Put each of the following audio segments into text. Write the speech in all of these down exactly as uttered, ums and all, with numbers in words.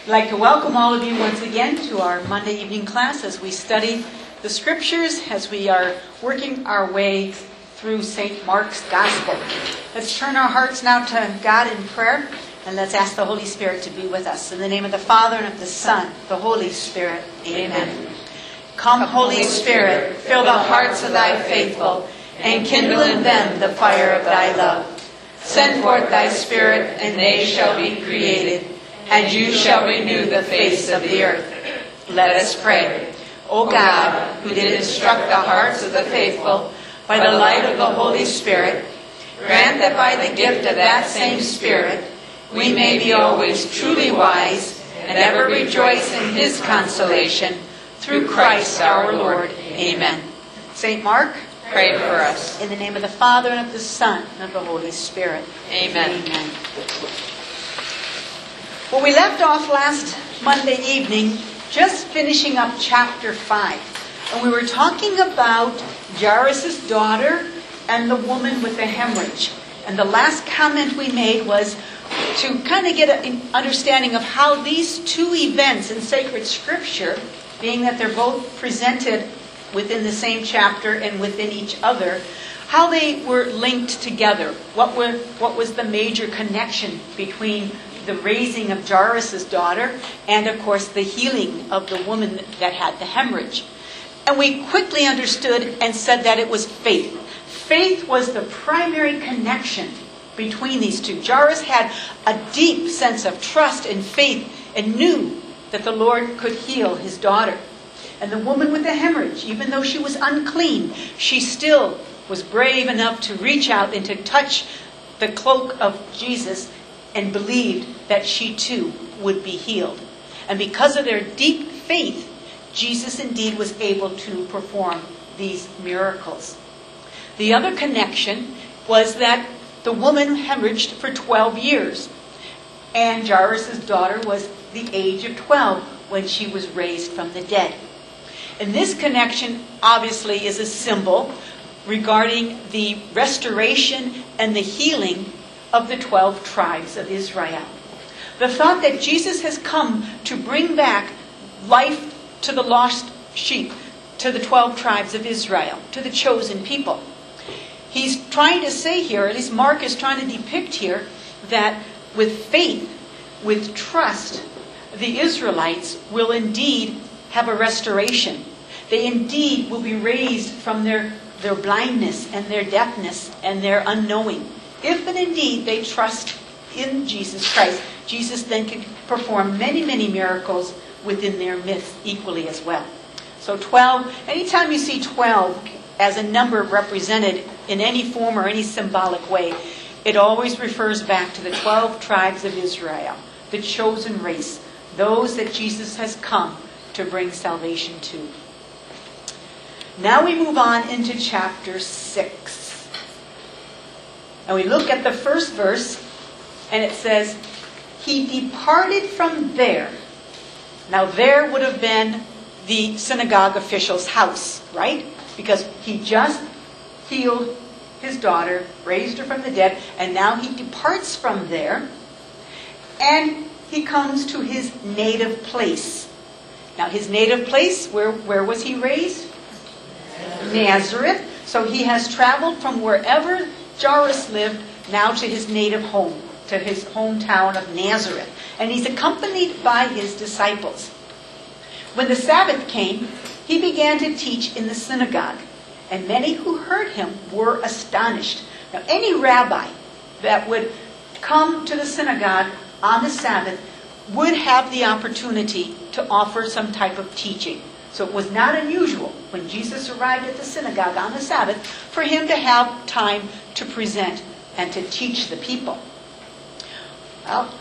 I'd like to welcome all of you once again to our Monday evening class as we study the Scriptures, as we are working our way through Saint Mark's Gospel. Let's turn our hearts now to God in prayer, and let's ask the Holy Spirit to be with us. In the name of the Father, and of the Son, the Holy Spirit. Amen. Come, Holy Spirit, fill the hearts of thy faithful, and kindle in them the fire of thy love. Send forth thy Spirit, and they shall be created, and you shall renew the face of the earth. Let us pray. O God, who did instruct the hearts of the faithful by the light of the Holy Spirit, grant that by the gift of that same Spirit we may be always truly wise and ever rejoice in his consolation, through Christ our Lord. Amen. Saint Mark, pray for us. In the name of the Father, and of the Son, and of the Holy Spirit. Amen. Amen. Well, we left off last Monday evening just finishing up chapter five. And we were talking about Jairus' daughter and the woman with the hemorrhage. And the last comment we made was to kind of get an understanding of how these two events in sacred scripture, being that they're both presented within the same chapter and within each other, how they were linked together. What were what was the major connection between the raising of Jairus' daughter and, of course, the healing of the woman that had the hemorrhage. And we quickly understood and said that it was faith. Faith was the primary connection between these two. Jairus had a deep sense of trust and faith and knew that the Lord could heal his daughter. And the woman with the hemorrhage, even though she was unclean, she still was brave enough to reach out and to touch the cloak of Jesus and believed that she too would be healed. And because of their deep faith, Jesus indeed was able to perform these miracles. The other connection was that the woman hemorrhaged for twelve years. And Jairus' daughter was the age of twelve when she was raised from the dead. And this connection obviously is a symbol regarding the restoration and the healing of the twelve tribes of Israel. The thought that Jesus has come to bring back life to the lost sheep, to the twelve tribes of Israel, to the chosen people. He's trying to say here, at least Mark is trying to depict here, that with faith, with trust, the Israelites will indeed have a restoration. They indeed will be raised from their, their blindness and their deafness and their unknowing. If and indeed they trust in Jesus Christ, Jesus then can perform many, many miracles within their midst equally as well. So twelve, anytime you see twelve as a number represented in any form or any symbolic way, it always refers back to the twelve tribes of Israel, the chosen race, those that Jesus has come to bring salvation to. Now we move on into chapter six. And we look at the first verse, and it says, he departed from there. Now there would have been the synagogue official's house, right? Because he just healed his daughter, raised her from the dead, and now he departs from there, and he comes to his native place. Now his native place, where, where was he raised? Nazareth. So he has traveled from wherever Jairus lived now to his native home, to his hometown of Nazareth. And he's accompanied by his disciples. When the Sabbath came, he began to teach in the synagogue, and many who heard him were astonished. Now, any rabbi that would come to the synagogue on the Sabbath would have the opportunity to offer some type of teaching. So it was not unusual when Jesus arrived at the synagogue on the Sabbath for him to have time to present and to teach the people. Well,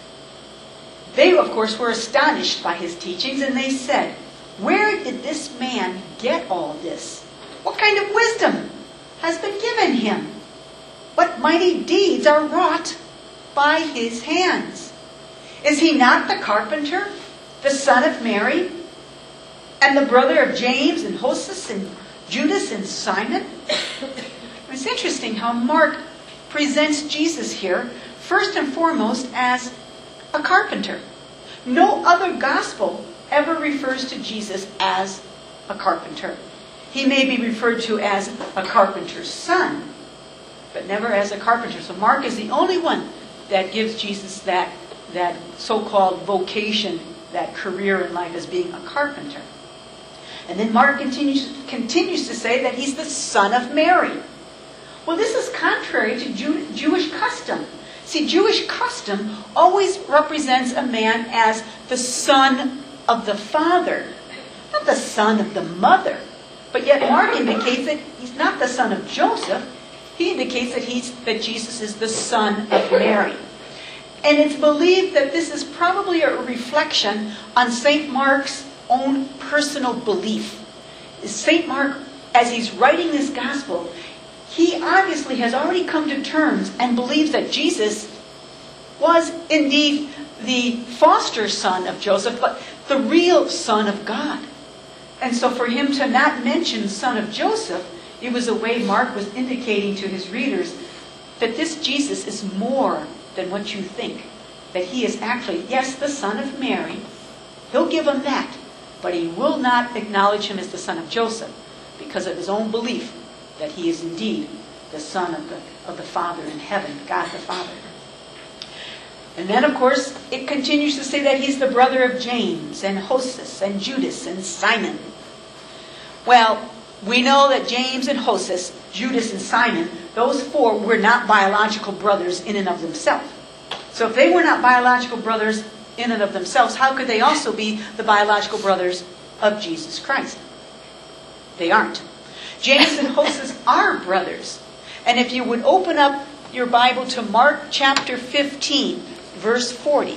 they, of course, were astonished by his teachings, and they said, where did this man get all this? What kind of wisdom has been given him? What mighty deeds are wrought by his hands? Is he not the carpenter, the son of Mary, and the brother of James and Joseph and Judas and Simon? It's interesting how Mark presents Jesus here, first and foremost, as a carpenter. No other gospel ever refers to Jesus as a carpenter. He may be referred to as a carpenter's son, but never as a carpenter. So Mark is the only one that gives Jesus that, that so-called vocation, that career in life as being a carpenter. And then Mark continues, continues to say that he's the son of Mary. Well, this is contrary to Jew, Jewish custom. See, Jewish custom always represents a man as the son of the father, not the son of the mother. But yet Mark indicates that he's not the son of Joseph. He indicates that he's that Jesus is the son of Mary. And it's believed that this is probably a reflection on Saint Mark's own personal belief. Saint Mark, as he's writing this gospel, he obviously has already come to terms and believes that Jesus was indeed the foster son of Joseph, but the real son of God. And so for him to not mention son of Joseph, it was a way Mark was indicating to his readers that this Jesus is more than what you think. That he is actually, yes, the son of Mary. He'll give him that, but he will not acknowledge him as the son of Joseph because of his own belief that he is indeed the son of the, of the Father in heaven, God the Father. And then, of course, it continues to say that he's the brother of James and Joses and Judas and Simon. Well, we know that James and Joses, Judas and Simon, those four were not biological brothers in and of themselves. So if they were not biological brothers in and of themselves, how could they also be the biological brothers of Jesus Christ? They aren't. James and Joses are brothers. And if you would open up your Bible to Mark chapter fifteen, verse forty.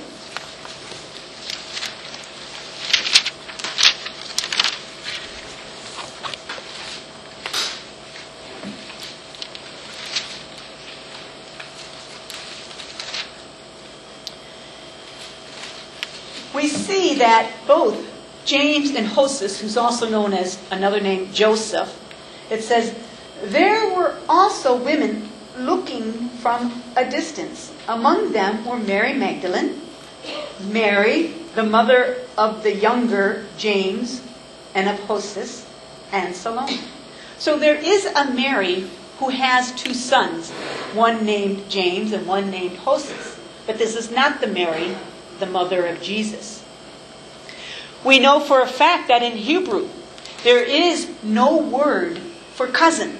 We see that both James and Joses, who's also known as another name, Joseph, it says, there were also women looking from a distance. Among them were Mary Magdalene, Mary, the mother of the younger James, and of Joses, and Salome. So there is a Mary who has two sons, one named James and one named Joses. But this is not the Mary, the mother of Jesus. We know for a fact that in Hebrew, there is no word for cousin.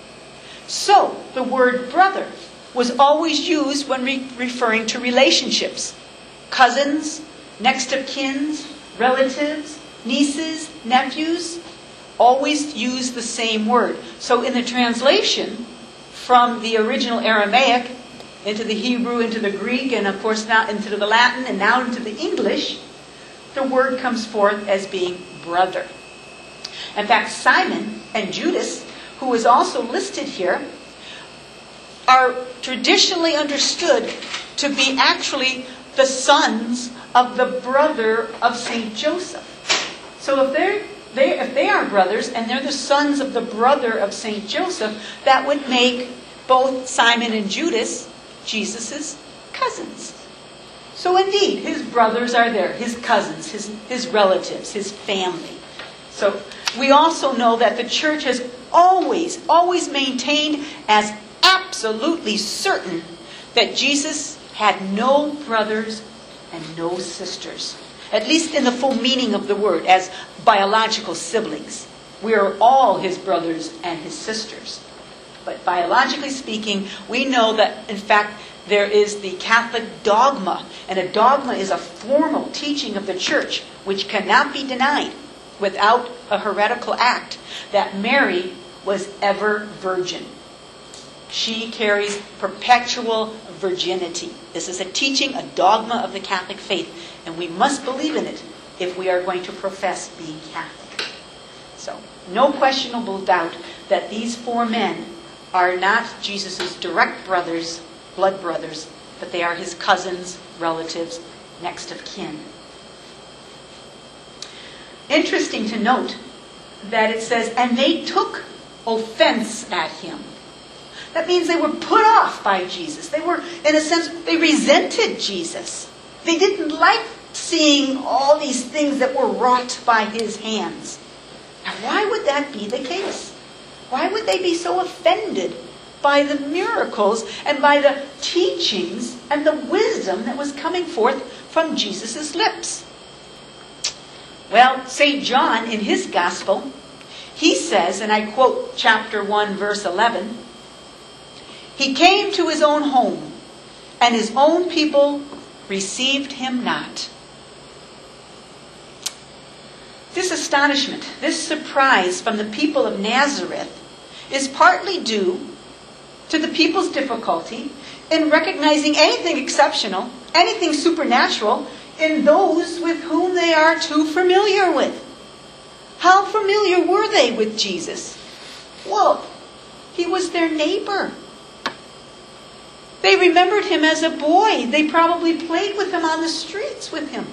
So, the word brother was always used when re- referring to relationships. Cousins, next of kins, relatives, nieces, nephews, always use the same word. So in the translation from the original Aramaic into the Hebrew, into the Greek, and of course now into the Latin, and now into the English, the word comes forth as being brother. In fact, Simon and Judas, who is also listed here, are traditionally understood to be actually the sons of the brother of Saint Joseph. So if they're they if they are brothers and they're the sons of the brother of Saint Joseph, that would make both Simon and Judas Jesus' cousins. So indeed, his brothers are there, his cousins, his, his relatives, his family. So we also know that the church has always, always maintained as absolutely certain that Jesus had no brothers and no sisters. At least in the full meaning of the word, as biological siblings. We are all his brothers and his sisters. But biologically speaking, we know that, in fact, there is the Catholic dogma. And a dogma is a formal teaching of the church, which cannot be denied without a heretical act, that Mary was ever virgin. She carries perpetual virginity. This is a teaching, a dogma of the Catholic faith, and we must believe in it if we are going to profess being Catholic. So, no questionable doubt that these four men are not Jesus' direct brothers, blood brothers, but they are his cousins, relatives, next of kin. Interesting to note that it says, and they took offense at him. That means they were put off by Jesus. They were, in a sense, they resented Jesus. They didn't like seeing all these things that were wrought by his hands. Now, why would that be the case? Why would they be so offended by the miracles and by the teachings and the wisdom that was coming forth from Jesus' lips? Well, Saint John, in his gospel, he says, and I quote chapter one, verse eleven, "He came to his own home, and his own people received him not." This astonishment, this surprise from the people of Nazareth is partly due to the people's difficulty in recognizing anything exceptional, anything supernatural, in those with whom they are too familiar with. How familiar were they with Jesus? Well, he was their neighbor. They remembered him as a boy. They probably played with him on the streets with him.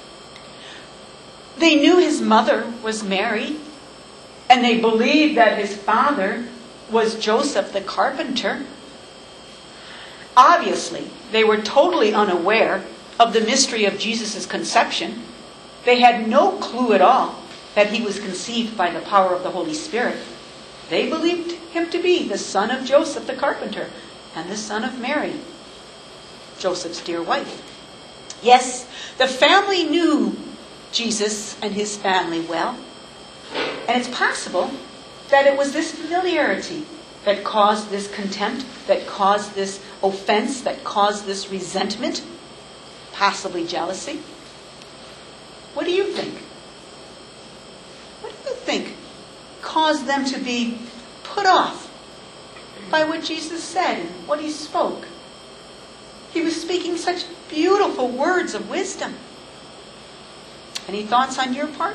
They knew his mother was Mary, and they believed that his father was Joseph the carpenter. Obviously, they were totally unaware of the mystery of Jesus' conception. They had no clue at all that he was conceived by the power of the Holy Spirit. They believed him to be the son of Joseph the carpenter and the son of Mary, Joseph's dear wife. Yes, the family knew Jesus and his family well. And it's possible that it was this familiarity that caused this contempt, that caused this offense, that caused this resentment, possibly jealousy. What do you think? What do you think caused them to be put off by what Jesus said and what he spoke? He was speaking such beautiful words of wisdom. Any thoughts on your part?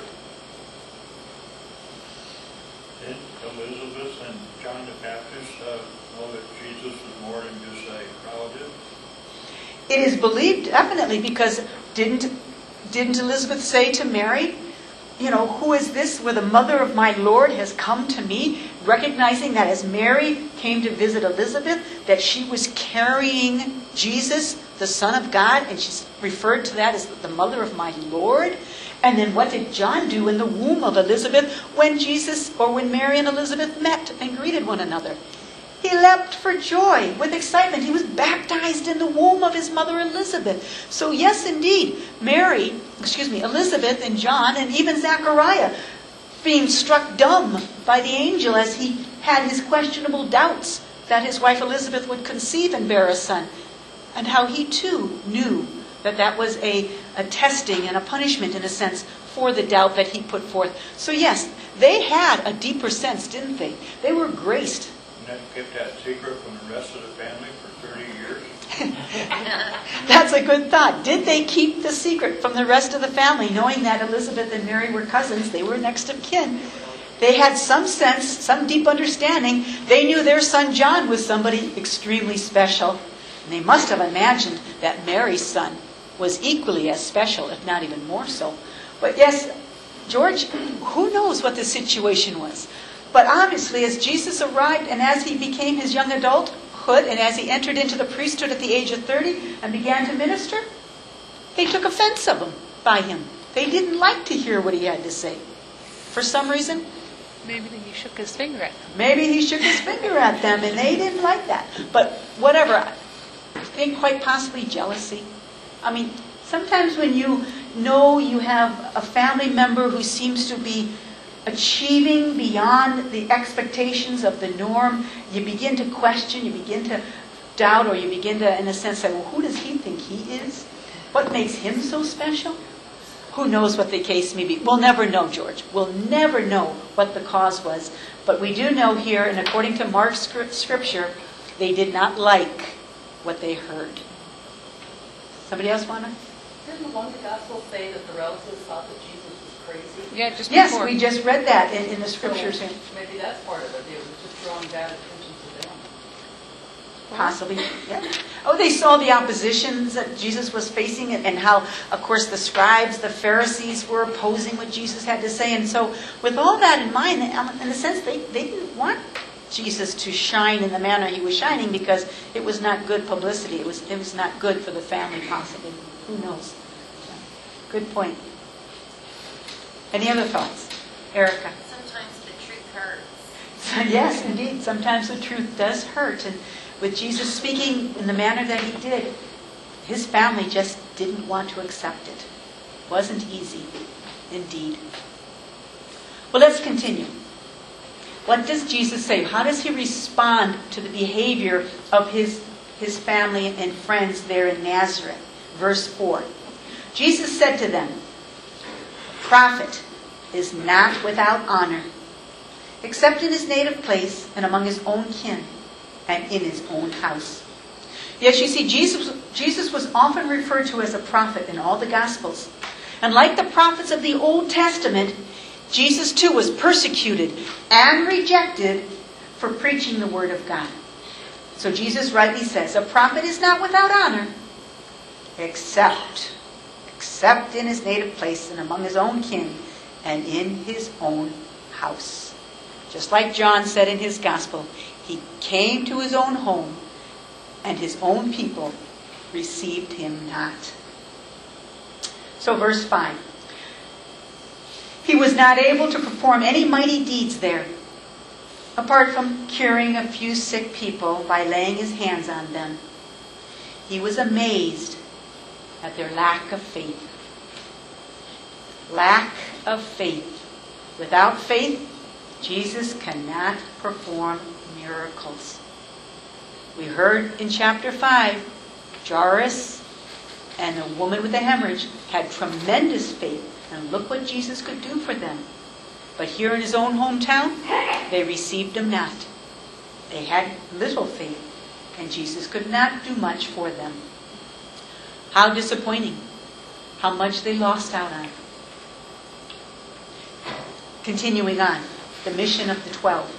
Did Elizabeth and John the Baptist uh, know that Jesus was more than just a relative? It is believed, definitely, because didn't didn't Elizabeth say to Mary, you know, "Who is this where the mother of my Lord has come to me?" Recognizing that as Mary came to visit Elizabeth, that she was carrying Jesus, the Son of God, and she's referred to that as the mother of my Lord. And then what did John do in the womb of Elizabeth when Jesus, or when Mary and Elizabeth met and greeted one another? He leapt for joy with excitement. He was baptized in the womb of his mother Elizabeth. So yes, indeed, Mary, excuse me, Elizabeth and John and even Zechariah being struck dumb by the angel as he had his questionable doubts that his wife Elizabeth would conceive and bear a son. And how he too knew that that was a, a testing and a punishment, in a sense, for the doubt that he put forth. So yes, they had a deeper sense, didn't they? They were graced. And they kept that secret from the rest of the family for thirty years? That's a good thought. Did they keep the secret from the rest of the family, knowing that Elizabeth and Mary were cousins? They were next of kin. They had some sense, some deep understanding. They knew their son John was somebody extremely special. And they must have imagined that Mary's son was equally as special, if not even more so. But yes, George, who knows what the situation was? But obviously, as Jesus arrived and as he became his young adulthood and as he entered into the priesthood at the age of thirty and began to minister, they took offense of him, by him. They didn't like to hear what he had to say. For some reason, maybe he shook his finger at them. Maybe he shook his finger at them and they didn't like that. But whatever, I think quite possibly jealousy. I mean, sometimes when you know you have a family member who seems to be achieving beyond the expectations of the norm, you begin to question, you begin to doubt, or you begin to, in a sense, say, well, who does he think he is? What makes him so special? Who knows what the case may be? We'll never know, George. We'll never know what the cause was. But we do know here, and according to Mark's scripture, they did not like what they heard. Somebody else want to? Didn't one of the Gospels say that the relatives thought that Jesus was crazy? Yeah, just Yes, before. we just read that in, in the scriptures. So maybe that's part of it. It was just drawing bad attention to them. Possibly, yeah. Oh, they saw the oppositions that Jesus was facing and, and how, of course, the scribes, the Pharisees were opposing what Jesus had to say. And so with all that in mind, in a sense, they, they didn't want Jesus to shine in the manner he was shining because it was not good publicity. It was, it was not good for the family, possibly. Who knows? Good point. Any other thoughts? Erica? Sometimes the truth hurts. So, yes, indeed. Sometimes the truth does hurt. And with Jesus speaking in the manner that he did, his family just didn't want to accept it. It wasn't easy, indeed. Well, let's continue. What does Jesus say? How does he respond to the behavior of his, his family and friends there in Nazareth? Verse four. Jesus said to them, "A prophet is not without honor, except in his native place and among his own kin and in his own house." Yes, you see, Jesus, Jesus was often referred to as a prophet in all the Gospels. And like the prophets of the Old Testament, Jesus too was persecuted and rejected for preaching the Word of God. So Jesus rightly says, a prophet is not without honor, except, except in his native place and among his own kin and in his own house. Just like John said in his Gospel, he came to his own home, and his own people received him not. So verse five. He was not able to perform any mighty deeds there, apart from curing a few sick people by laying his hands on them. He was amazed at their lack of faith. Lack of faith. Without faith, Jesus cannot perform miracles. We heard in chapter five, Jairus and the woman with the hemorrhage had tremendous faith. And look what Jesus could do for them. But here in his own hometown, they received him not. They had little faith, and Jesus could not do much for them. How disappointing. How much they lost out on. Continuing on, the mission of the twelve.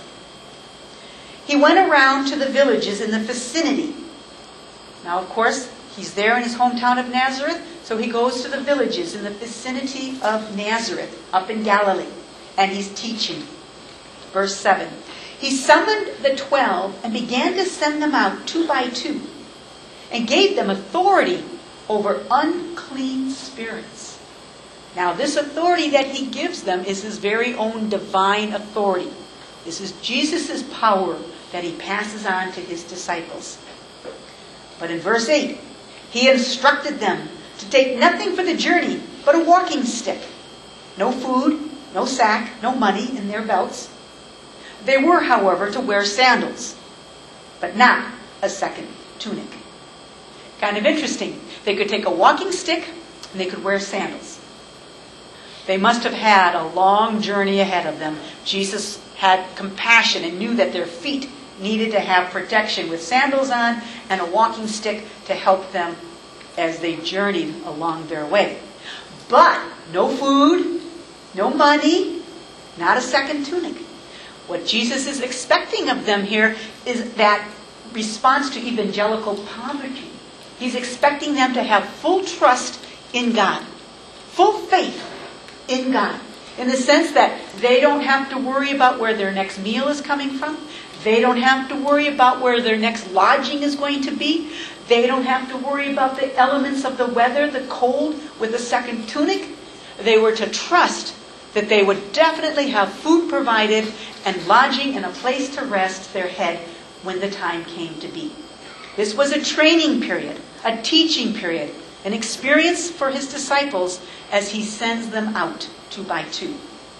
He went around to the villages in the vicinity. Now, of course, he's there in his hometown of Nazareth, so he goes to the villages in the vicinity of Nazareth, up in Galilee, and he's teaching. Verse seven. He summoned the twelve and began to send them out two by two, and gave them authority over unclean spirits. Now, this authority that he gives them is his very own divine authority. This is Jesus' power that he passes on to his disciples. But in verse eight, he instructed them to take nothing for the journey but a walking stick. No food, no sack, no money in their belts. They were, however, to wear sandals, but not a second tunic. Kind of interesting. They could take a walking stick and they could wear sandals. They must have had a long journey ahead of them. Jesus had compassion and knew that their feet needed to have protection with sandals on and a walking stick to help them as they journeyed along their way. But no food, no money, not a second tunic. What Jesus is expecting of them here is that response to evangelical poverty. He's expecting them to have full trust in God, full faith in God, in the sense that they don't have to worry about where their next meal is coming from. They don't have to worry about where their next lodging is going to be. They don't have to worry about the elements of the weather, the cold, with a second tunic. They were to trust that they would definitely have food provided and lodging and a place to rest their head when the time came to be. This was a training period, a teaching period, an experience for his disciples as he sends them out two by two.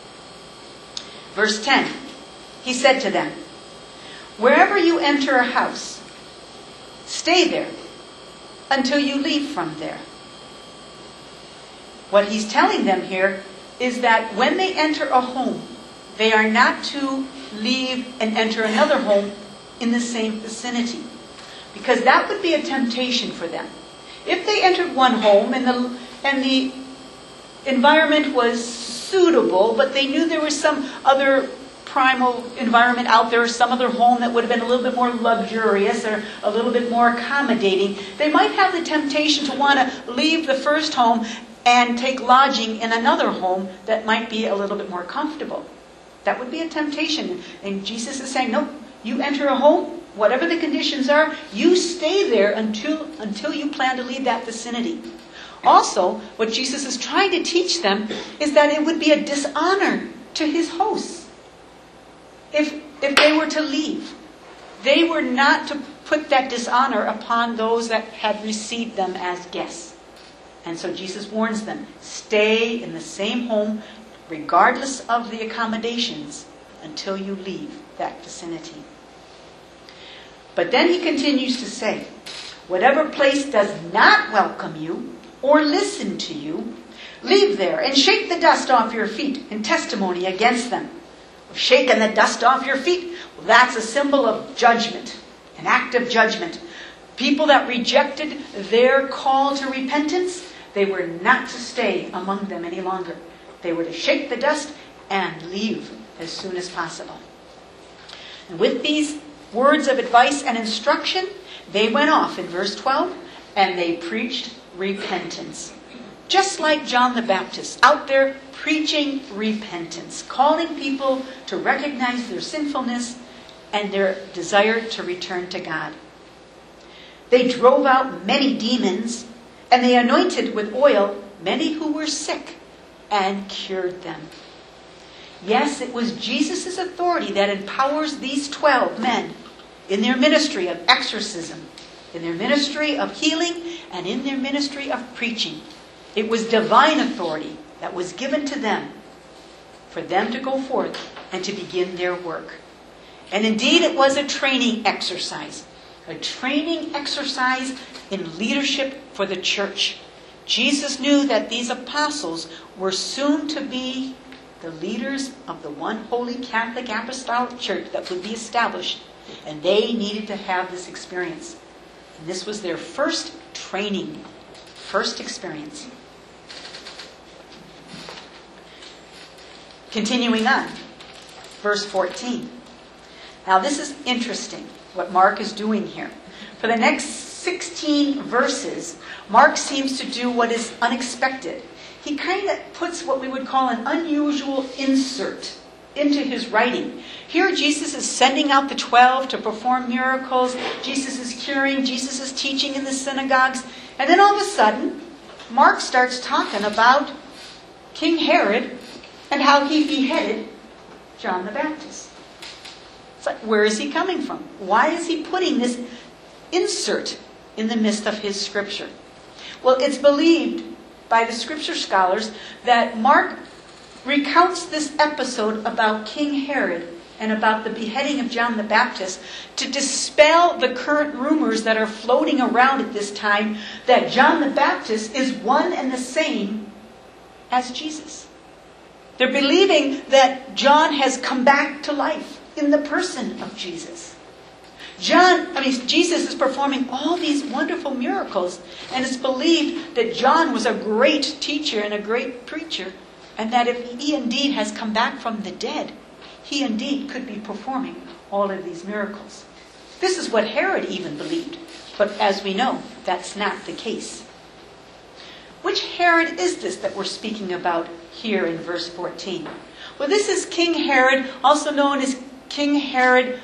Verse ten, he said to them, "Wherever you enter a house, stay there until you leave from there." What he's telling them here is that when they enter a home, they are not to leave and enter another home in the same vicinity, because that would be a temptation for them. If they entered one home and the and the environment was suitable, but they knew there was some other primal environment out there, some other home that would have been a little bit more luxurious or a little bit more accommodating, they might have the temptation to want to leave the first home and take lodging in another home that might be a little bit more comfortable. That would be a temptation. And Jesus is saying, no, you enter a home, whatever the conditions are, you stay there until, until you plan to leave that vicinity. Also, what Jesus is trying to teach them is that it would be a dishonor to his hosts if, if they were to leave. They were not to put that dishonor upon those that had received them as guests. And so Jesus warns them, stay in the same home regardless of the accommodations until you leave that vicinity. But then he continues to say, whatever place does not welcome you or listen to you, leave there and shake the dust off your feet in testimony against them. Shaking the dust off your feet, well, that's a symbol of judgment, an act of judgment. People that rejected their call to repentance, they were not to stay among them any longer. They were to shake the dust and leave as soon as possible. And with these words of advice and instruction, they went off in verse twelve and they preached repentance. Just like John the Baptist, out there preaching repentance, calling people to recognize their sinfulness and their desire to return to God. They drove out many demons, and they anointed with oil many who were sick and cured them. Yes, it was Jesus' authority that empowers these twelve men in their ministry of exorcism, in their ministry of healing, and in their ministry of preaching. It was divine authority that was given to them for them to go forth and to begin their work. And indeed, it was a training exercise, a training exercise in leadership for the church. Jesus knew that these apostles were soon to be the leaders of the one holy Catholic Apostolic Church that would be established, and they needed to have this experience. And this was their first training, first experience. Continuing on, verse fourteen. Now this is interesting, what Mark is doing here. For the next sixteen verses, Mark seems to do what is unexpected. He kind of puts what we would call an unusual insert into his writing. Here Jesus is sending out the twelve to perform miracles. Jesus is curing. Jesus is teaching in the synagogues. And then all of a sudden, Mark starts talking about King Herod and how he beheaded John the Baptist. It's like, where is he coming from? Why is he putting this insert in the midst of his scripture? Well, it's believed by the scripture scholars that Mark recounts this episode about King Herod and about the beheading of John the Baptist to dispel the current rumors that are floating around at this time that John the Baptist is one and the same as Jesus. They're believing that John has come back to life in the person of Jesus. John, I mean, Jesus is performing all these wonderful miracles, and it's believed that John was a great teacher and a great preacher, and that if he indeed has come back from the dead, he indeed could be performing all of these miracles. This is what Herod even believed, but as we know, that's not the case. Which Herod is this that we're speaking about here in verse fourteen? Well, this is King Herod, also known as King Herod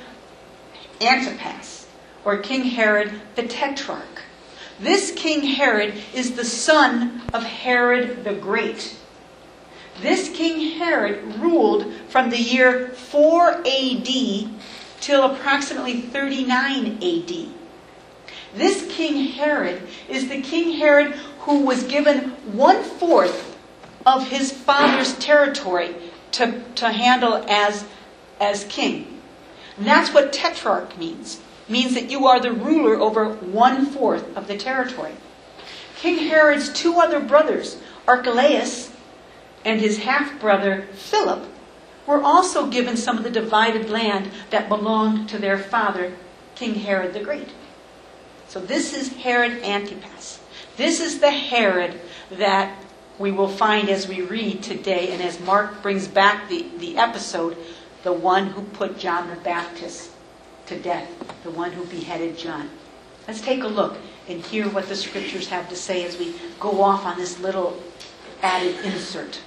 Antipas, or King Herod the Tetrarch. This King Herod is the son of Herod the Great. This King Herod ruled from the year four A D till approximately thirty-nine A D. This King Herod is the King Herod who was given one-fourth of his father's territory to, to handle as, as king. And that's what tetrarch means. It means that you are the ruler over one-fourth of the territory. King Herod's two other brothers, Archelaus and his half-brother Philip, were also given some of the divided land that belonged to their father, King Herod the Great. So this is Herod Antipas. This is the Herod that we will find as we read today, and as Mark brings back the, the episode, the one who put John the Baptist to death, the one who beheaded John. Let's take a look and hear what the scriptures have to say as we go off on this little added insert.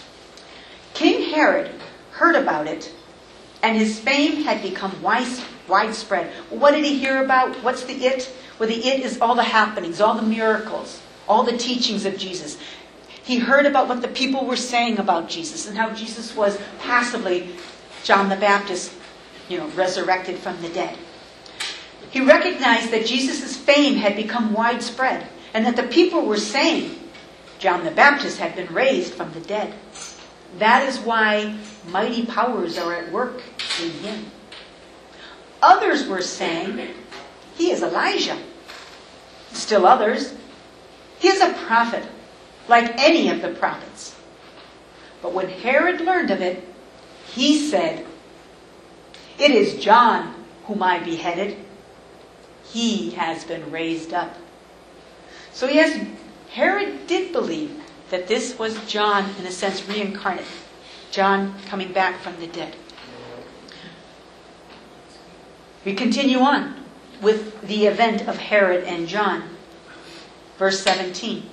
King Herod heard about it, and his fame had become widespread. What did he hear about? What's the it? Well, the it is all the happenings, all the miracles, all the teachings of Jesus. He heard about what the people were saying about Jesus and how Jesus was passively, John the Baptist, you know, resurrected from the dead. He recognized that Jesus' fame had become widespread and that the people were saying John the Baptist had been raised from the dead. That is why mighty powers are at work in him. Others were saying he is Elijah. Still others, he is a prophet, like any of the prophets. But when Herod learned of it, he said, "It is John whom I beheaded. He has been raised up." So yes, Herod did believe that this was John, in a sense, reincarnate. John coming back from the dead. We continue on with the event of Herod and John. Verse seventeen.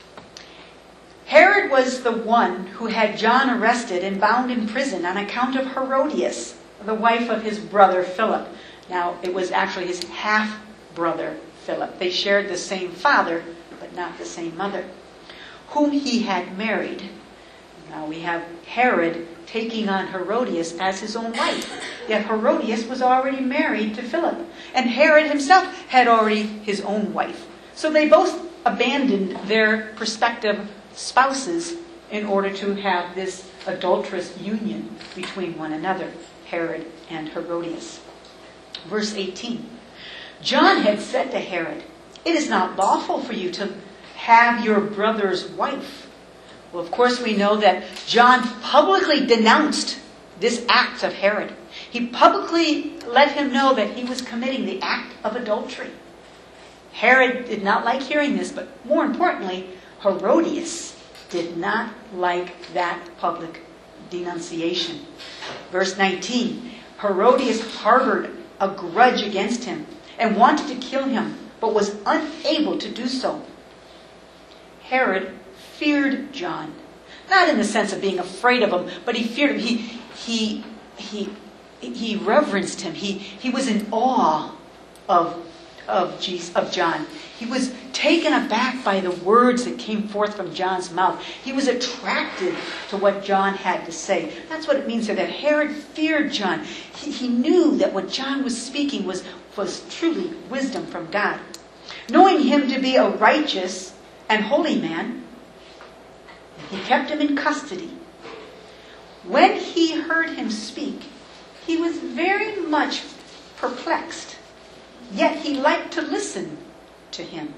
Herod was the one who had John arrested and bound in prison on account of Herodias, the wife of his brother Philip. Now, it was actually his half-brother Philip. They shared the same father, but not the same mother, whom he had married. Now we have Herod taking on Herodias as his own wife. Yet Herodias was already married to Philip, and Herod himself had already his own wife. So they both abandoned their prospective spouses in order to have this adulterous union between one another, Herod and Herodias. Verse eighteen. John had said to Herod, "It is not lawful for you to have your brother's wife." Well, of course, we know that John publicly denounced this act of Herod. He publicly let him know that he was committing the act of adultery. Herod did not like hearing this, but more importantly, Herodias did not like that public denunciation. Verse nineteen, Herodias harbored a grudge against him and wanted to kill him, but was unable to do so. Herod feared John, not in the sense of being afraid of him, but he feared him. He he he he reverenced him. He he was in awe of of Jesus, of John. He was taken aback by the words that came forth from John's mouth. He was attracted to what John had to say. That's what it means here, that Herod feared John. He, he knew that what John was speaking was, was truly wisdom from God. Knowing him to be a righteous and holy man, he kept him in custody. When he heard him speak, he was very much perplexed. Yet he liked to listen to him.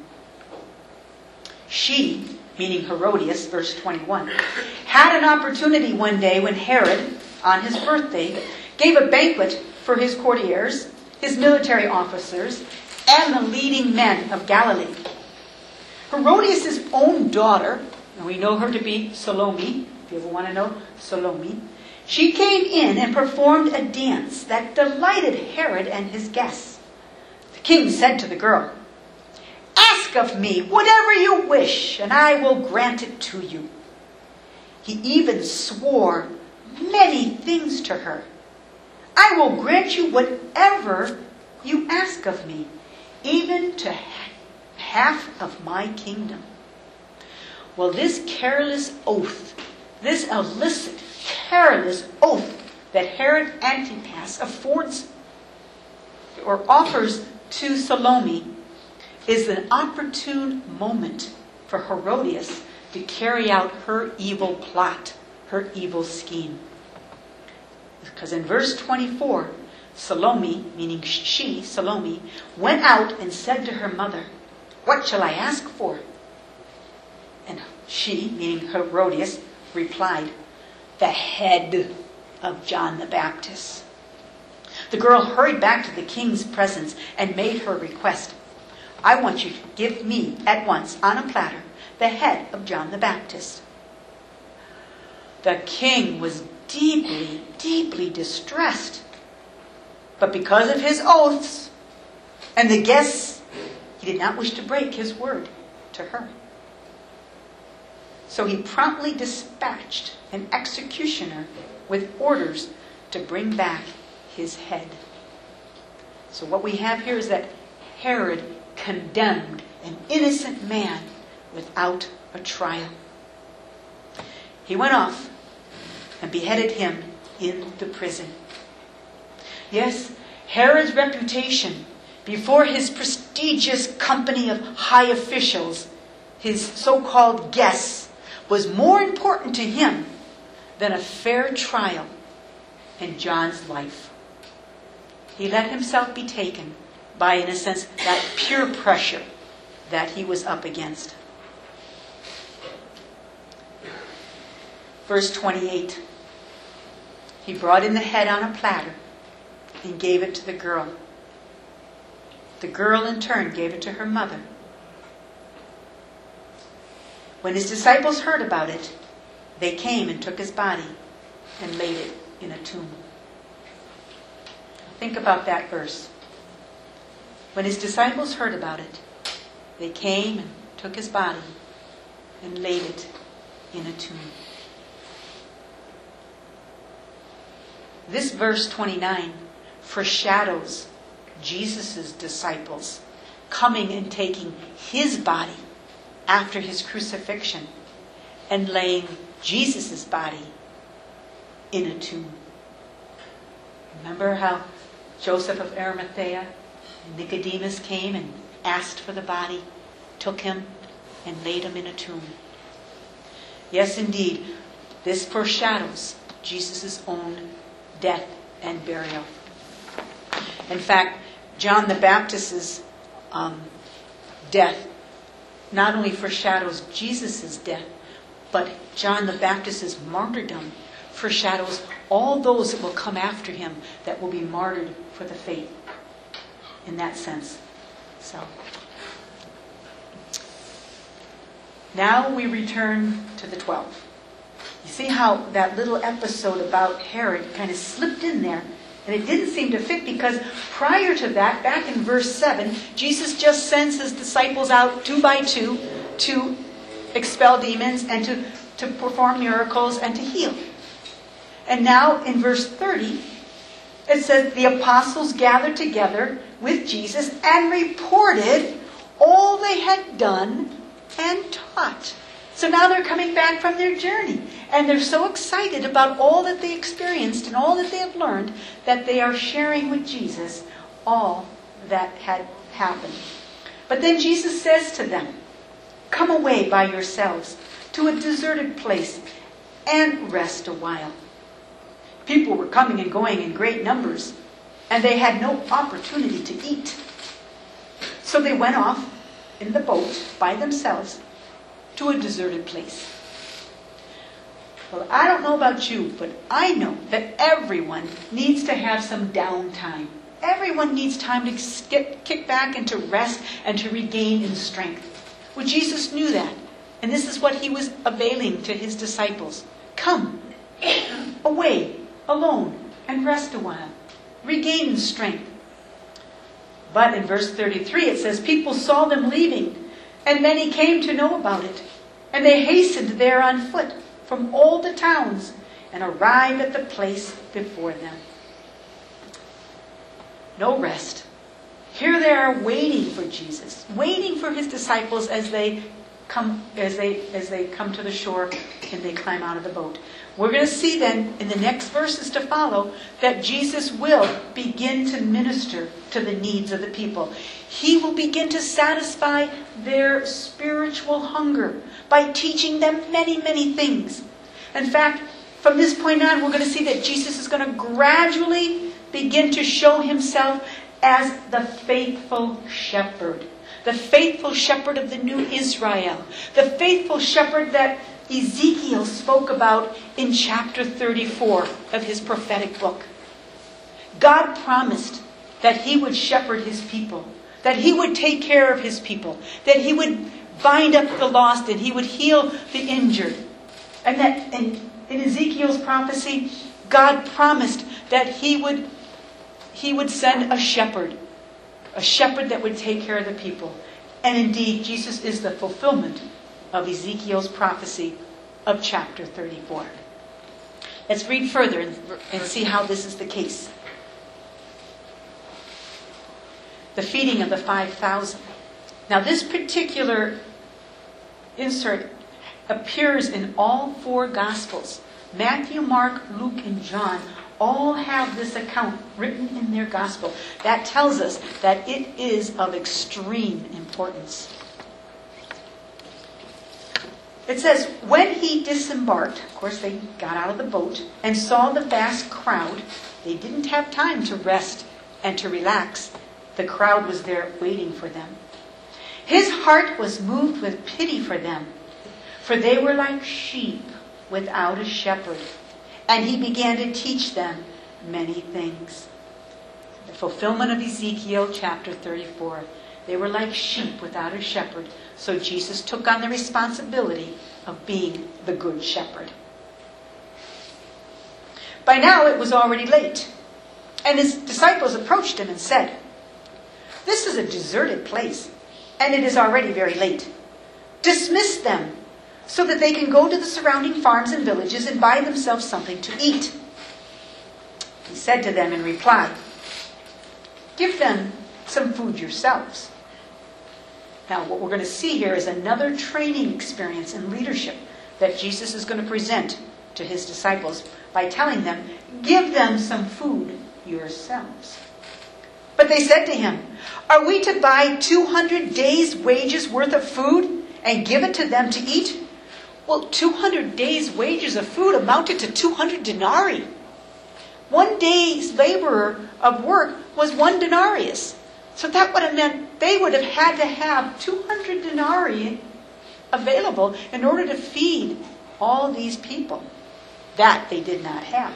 She, meaning Herodias, verse twenty-one, had an opportunity one day when Herod, on his birthday, gave a banquet for his courtiers, his military officers, and the leading men of Galilee. Herodias' own daughter, and we know her to be Salome, if you ever want to know Salome, she came in and performed a dance that delighted Herod and his guests. The king said to the girl, "Ask of me whatever you wish, and I will grant it to you." He even swore many things to her. "I will grant you whatever you ask of me, even to half of my kingdom." Well, this careless oath, this illicit, careless oath that Herod Antipas affords or offers to Salome is an opportune moment for Herodias to carry out her evil plot, her evil scheme. Because in verse twenty-four, Salome, meaning she, Salome, went out and said to her mother, "What shall I ask for?" And she, meaning Herodias, replied, "The head of John the Baptist." The girl hurried back to the king's presence and made her request. "I want you to give me at once, on a platter, the head of John the Baptist." The king was deeply, deeply distressed. But because of his oaths and the guests, he did not wish to break his word to her. So he promptly dispatched an executioner with orders to bring back his head. So what we have here is that Herod condemned an innocent man without a trial. He went off and beheaded him in the prison. Yes, Herod's reputation before his prestigious company of high officials, his so-called guests, was more important to him than a fair trial in John's life. He let himself be taken by, in a sense, that peer pressure that he was up against. Verse twenty-eight. He brought in the head on a platter and gave it to the girl. The girl in turn gave it to her mother. When his disciples heard about it, they came and took his body and laid it in a tomb. Think about that verse. When his disciples heard about it, they came and took his body and laid it in a tomb. This verse twenty-nine foreshadows Jesus' disciples coming and taking his body after his crucifixion and laying Jesus' body in a tomb. Remember how Joseph of Arimathea and Nicodemus came and asked for the body, took him and laid him in a tomb. Yes, indeed, this foreshadows Jesus' own death and burial. In fact, John the Baptist's um, death not only foreshadows Jesus' death, but John the Baptist's martyrdom foreshadows all those that will come after him that will be martyred for the faith. In that sense. So, now we return to the twelve. You see how that little episode about Herod kind of slipped in there, and it didn't seem to fit because prior to that, back in verse seven, Jesus just sends his disciples out two by two to expel demons and to, to perform miracles and to heal. And now in verse thirty, it says the apostles gathered together with Jesus and reported all they had done and taught. So now they're coming back from their journey. And they're so excited about all that they experienced and all that they have learned that they are sharing with Jesus all that had happened. But then Jesus says to them, "Come away by yourselves to a deserted place and rest a while." People were coming and going in great numbers, and they had no opportunity to eat. So they went off in the boat by themselves to a deserted place. Well, I don't know about you, but I know that everyone needs to have some downtime. Everyone needs time to skip, kick back and to rest and to regain in strength. Well, Jesus knew that, and this is what he was availing to his disciples. Come away alone and rest a while. Regain strength. But in verse thirty-three it says, people saw them leaving, and many came to know about it. And they hastened there on foot from all the towns and arrived at the place before them. No rest. Here they are waiting for Jesus, waiting for his disciples as they come as they as they come to the shore and they climb out of the boat. We're going to see then in the next verses to follow that Jesus will begin to minister to the needs of the people. He will begin to satisfy their spiritual hunger by teaching them many, many things. In fact, from this point on, we're going to see that Jesus is going to gradually begin to show himself as the faithful shepherd. The faithful shepherd of the new Israel. The faithful shepherd that Ezekiel spoke about in chapter thirty-four of his prophetic book. God promised that he would shepherd his people, that he would take care of his people, that he would bind up the lost and he would heal the injured. And that in, in Ezekiel's prophecy, God promised that he would, he would send a shepherd, a shepherd that would take care of the people. And indeed, Jesus is the fulfillment of Ezekiel's prophecy of chapter thirty-four. Let's read further and, and see how this is the case. The feeding of the five thousand. Now this particular insert appears in all four Gospels. Matthew, Mark, Luke, and John all have this account written in their Gospel. That tells us that it is of extreme importance. It says, when he disembarked, of course they got out of the boat, and saw the vast crowd, they didn't have time to rest and to relax. The crowd was there waiting for them. His heart was moved with pity for them, for they were like sheep without a shepherd. And he began to teach them many things. The fulfillment of Ezekiel chapter thirty-four. They were like sheep without a shepherd. So Jesus took on the responsibility of being the good shepherd. By now it was already late. And his disciples approached him and said, "This is a deserted place, and it is already very late. Dismiss them, so that they can go to the surrounding farms and villages and buy themselves something to eat." He said to them in reply, "Give them some food yourselves." Now, what we're going to see here is another training experience in leadership that Jesus is going to present to his disciples by telling them, "Give them some food yourselves." But they said to him, "Are we to buy two hundred days' wages worth of food and give it to them to eat?" Well, two hundred days' wages of food amounted to two hundred denarii. One day's laborer of work was one denarius. So that would have meant they would have had to have two hundred denarii available in order to feed all these people. That they did not have.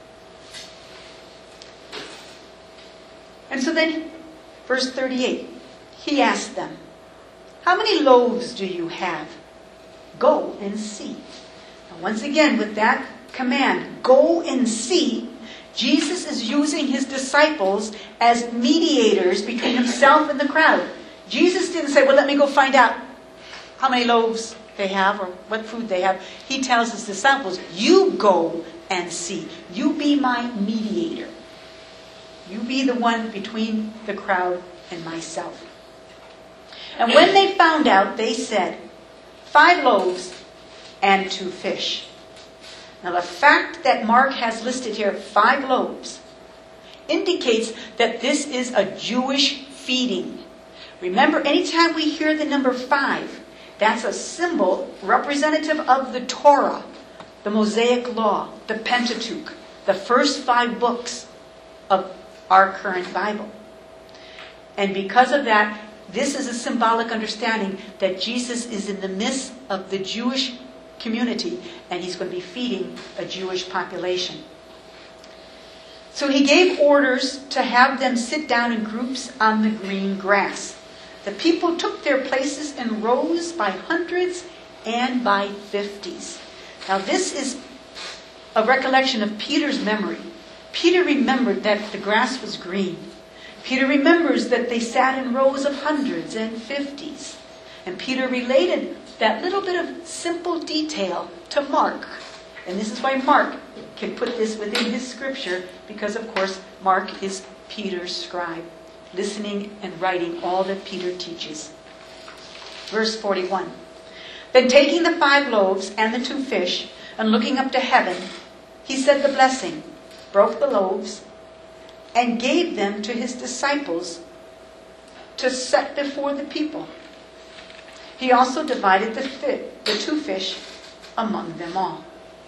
And so then, verse thirty-eight, he asked them, "How many loaves do you have? Go and see." And once again, with that command, go and see, Jesus is using his disciples as mediators between himself and the crowd. Jesus didn't say, "Well, let me go find out how many loaves they have or what food they have." He tells his disciples, "You go and see. You be my mediator. You be the one between the crowd and myself." And when they found out, they said, "Five loaves and two fish." Now the fact that Mark has listed here five loaves indicates that this is a Jewish feeding. Remember, anytime we hear the number five, that's a symbol representative of the Torah, the Mosaic Law, the Pentateuch, the first five books of our current Bible. And because of that, this is a symbolic understanding that Jesus is in the midst of the Jewish community, and he's going to be feeding a Jewish population. So he gave orders to have them sit down in groups on the green grass. The people took their places in rows by hundreds and by fifties. Now this is a recollection of Peter's memory. Peter remembered that the grass was green. Peter remembers that they sat in rows of hundreds and fifties. And Peter related that little bit of simple detail to Mark. And this is why Mark can put this within his scripture, because of course Mark is Peter's scribe, listening and writing all that Peter teaches. Verse forty-one. Then taking the five loaves and the two fish, and looking up to heaven, he said the blessing, broke the loaves, and gave them to his disciples to set before the people. He also divided the, fi- the two fish among them all.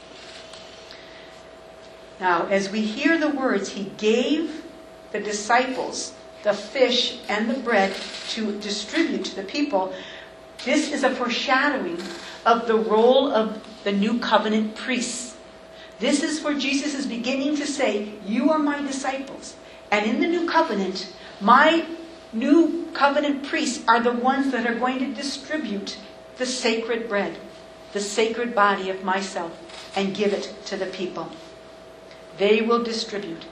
Now, as we hear the words, he gave the disciples the fish and the bread to distribute to the people. This is a foreshadowing of the role of the new covenant priests. This is where Jesus is beginning to say, "You are my disciples. And in the new covenant, my new covenant priests are the ones that are going to distribute the sacred bread, the sacred body of myself, and give it to the people. They will distribute."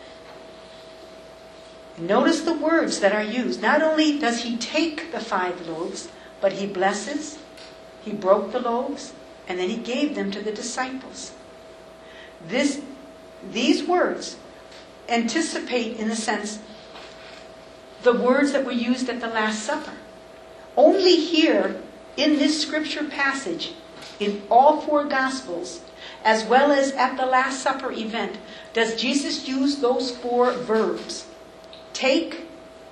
Notice the words that are used. Not only does he take the five loaves, but he blesses, he broke the loaves, and then he gave them to the disciples. This, these words anticipate, in a sense, the words that were used at the Last Supper. Only here in this scripture passage, in all four Gospels, as well as at the Last Supper event, does Jesus use those four verbs? Take,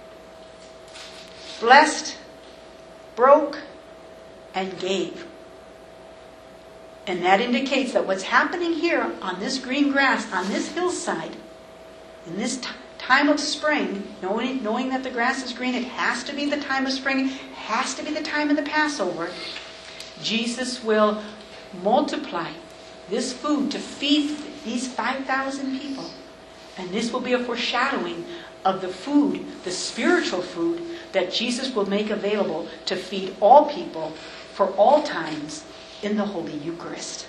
blessed, broke, and gave. And that indicates that what's happening here on this green grass, on this hillside, in this t- time of spring, knowing, knowing that the grass is green, it has to be the time of spring, it has to be the time of the Passover, Jesus will multiply this food to feed these five thousand people. And this will be a foreshadowing of the food, the spiritual food, that Jesus will make available to feed all people for all times in the Holy Eucharist.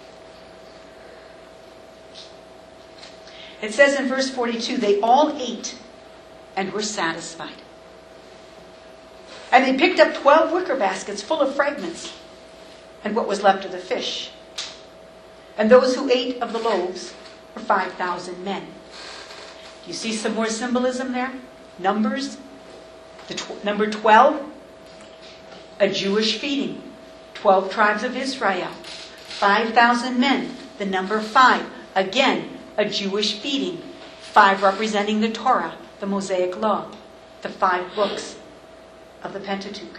It says in verse forty-two, they all ate and were satisfied. And they picked up twelve wicker baskets full of fragments and what was left of the fish. And those who ate of the loaves were five thousand men. Do you see some more symbolism there? Numbers. The tw- number twelve, a Jewish feeding. twelve tribes of Israel. five thousand men. The number five. Again, a Jewish feeding. Five representing the Torah, the Mosaic Law, the five books of the Pentateuch.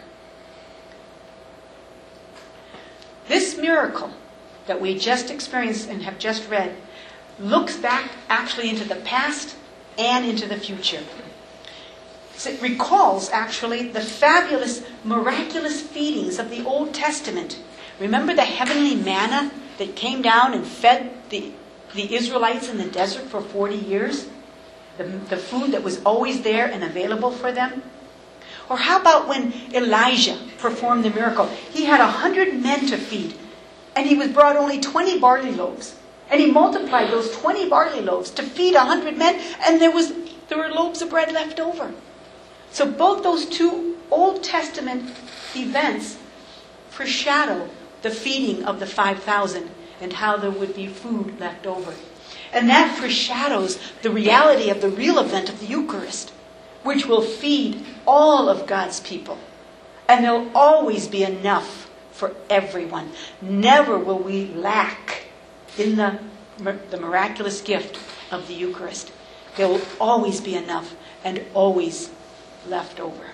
This miracle that we just experienced and have just read looks back actually into the past and into the future. So it recalls actually the fabulous, miraculous feedings of the Old Testament. Remember the heavenly manna that came down and fed the, the Israelites in the desert for forty years? The, the food that was always there and available for them? Or how about when Elijah performed the miracle? He had a hundred men to feed, and he was brought only twenty barley loaves. And he multiplied those twenty barley loaves to feed a hundred men, and there was there were loaves of bread left over. So both those two Old Testament events foreshadow the feeding of the five thousand and how there would be food left over. And that foreshadows the reality of the real event of the Eucharist, which will feed all of God's people. And there'll always be enough for everyone. Never will we lack in the, the miraculous gift of the Eucharist. There will always be enough and always left over.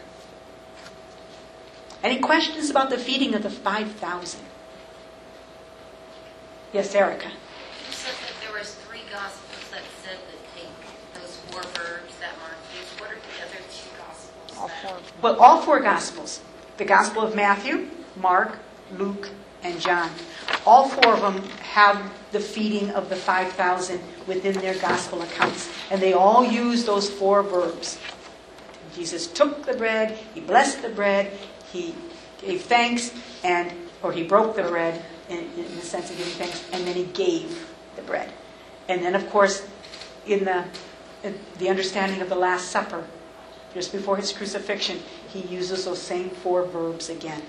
Any questions about the feeding of the five thousand? Yes, Erica. You said that there was three Gospels that said that they, those four verbs that Mark used. What are the other two Gospels? All that- four. Well, all four Gospels. The Gospel of Matthew, Mark, Luke, and John. All four of them have the feeding of the five thousand within their Gospel accounts. And they all use those four verbs. Jesus took the bread, he blessed the bread, he gave thanks, and or he broke the bread in, in the sense of giving thanks, and then he gave the bread. And then, of course, in the in the understanding of the Last Supper, just before his crucifixion, he uses those same four verbs again.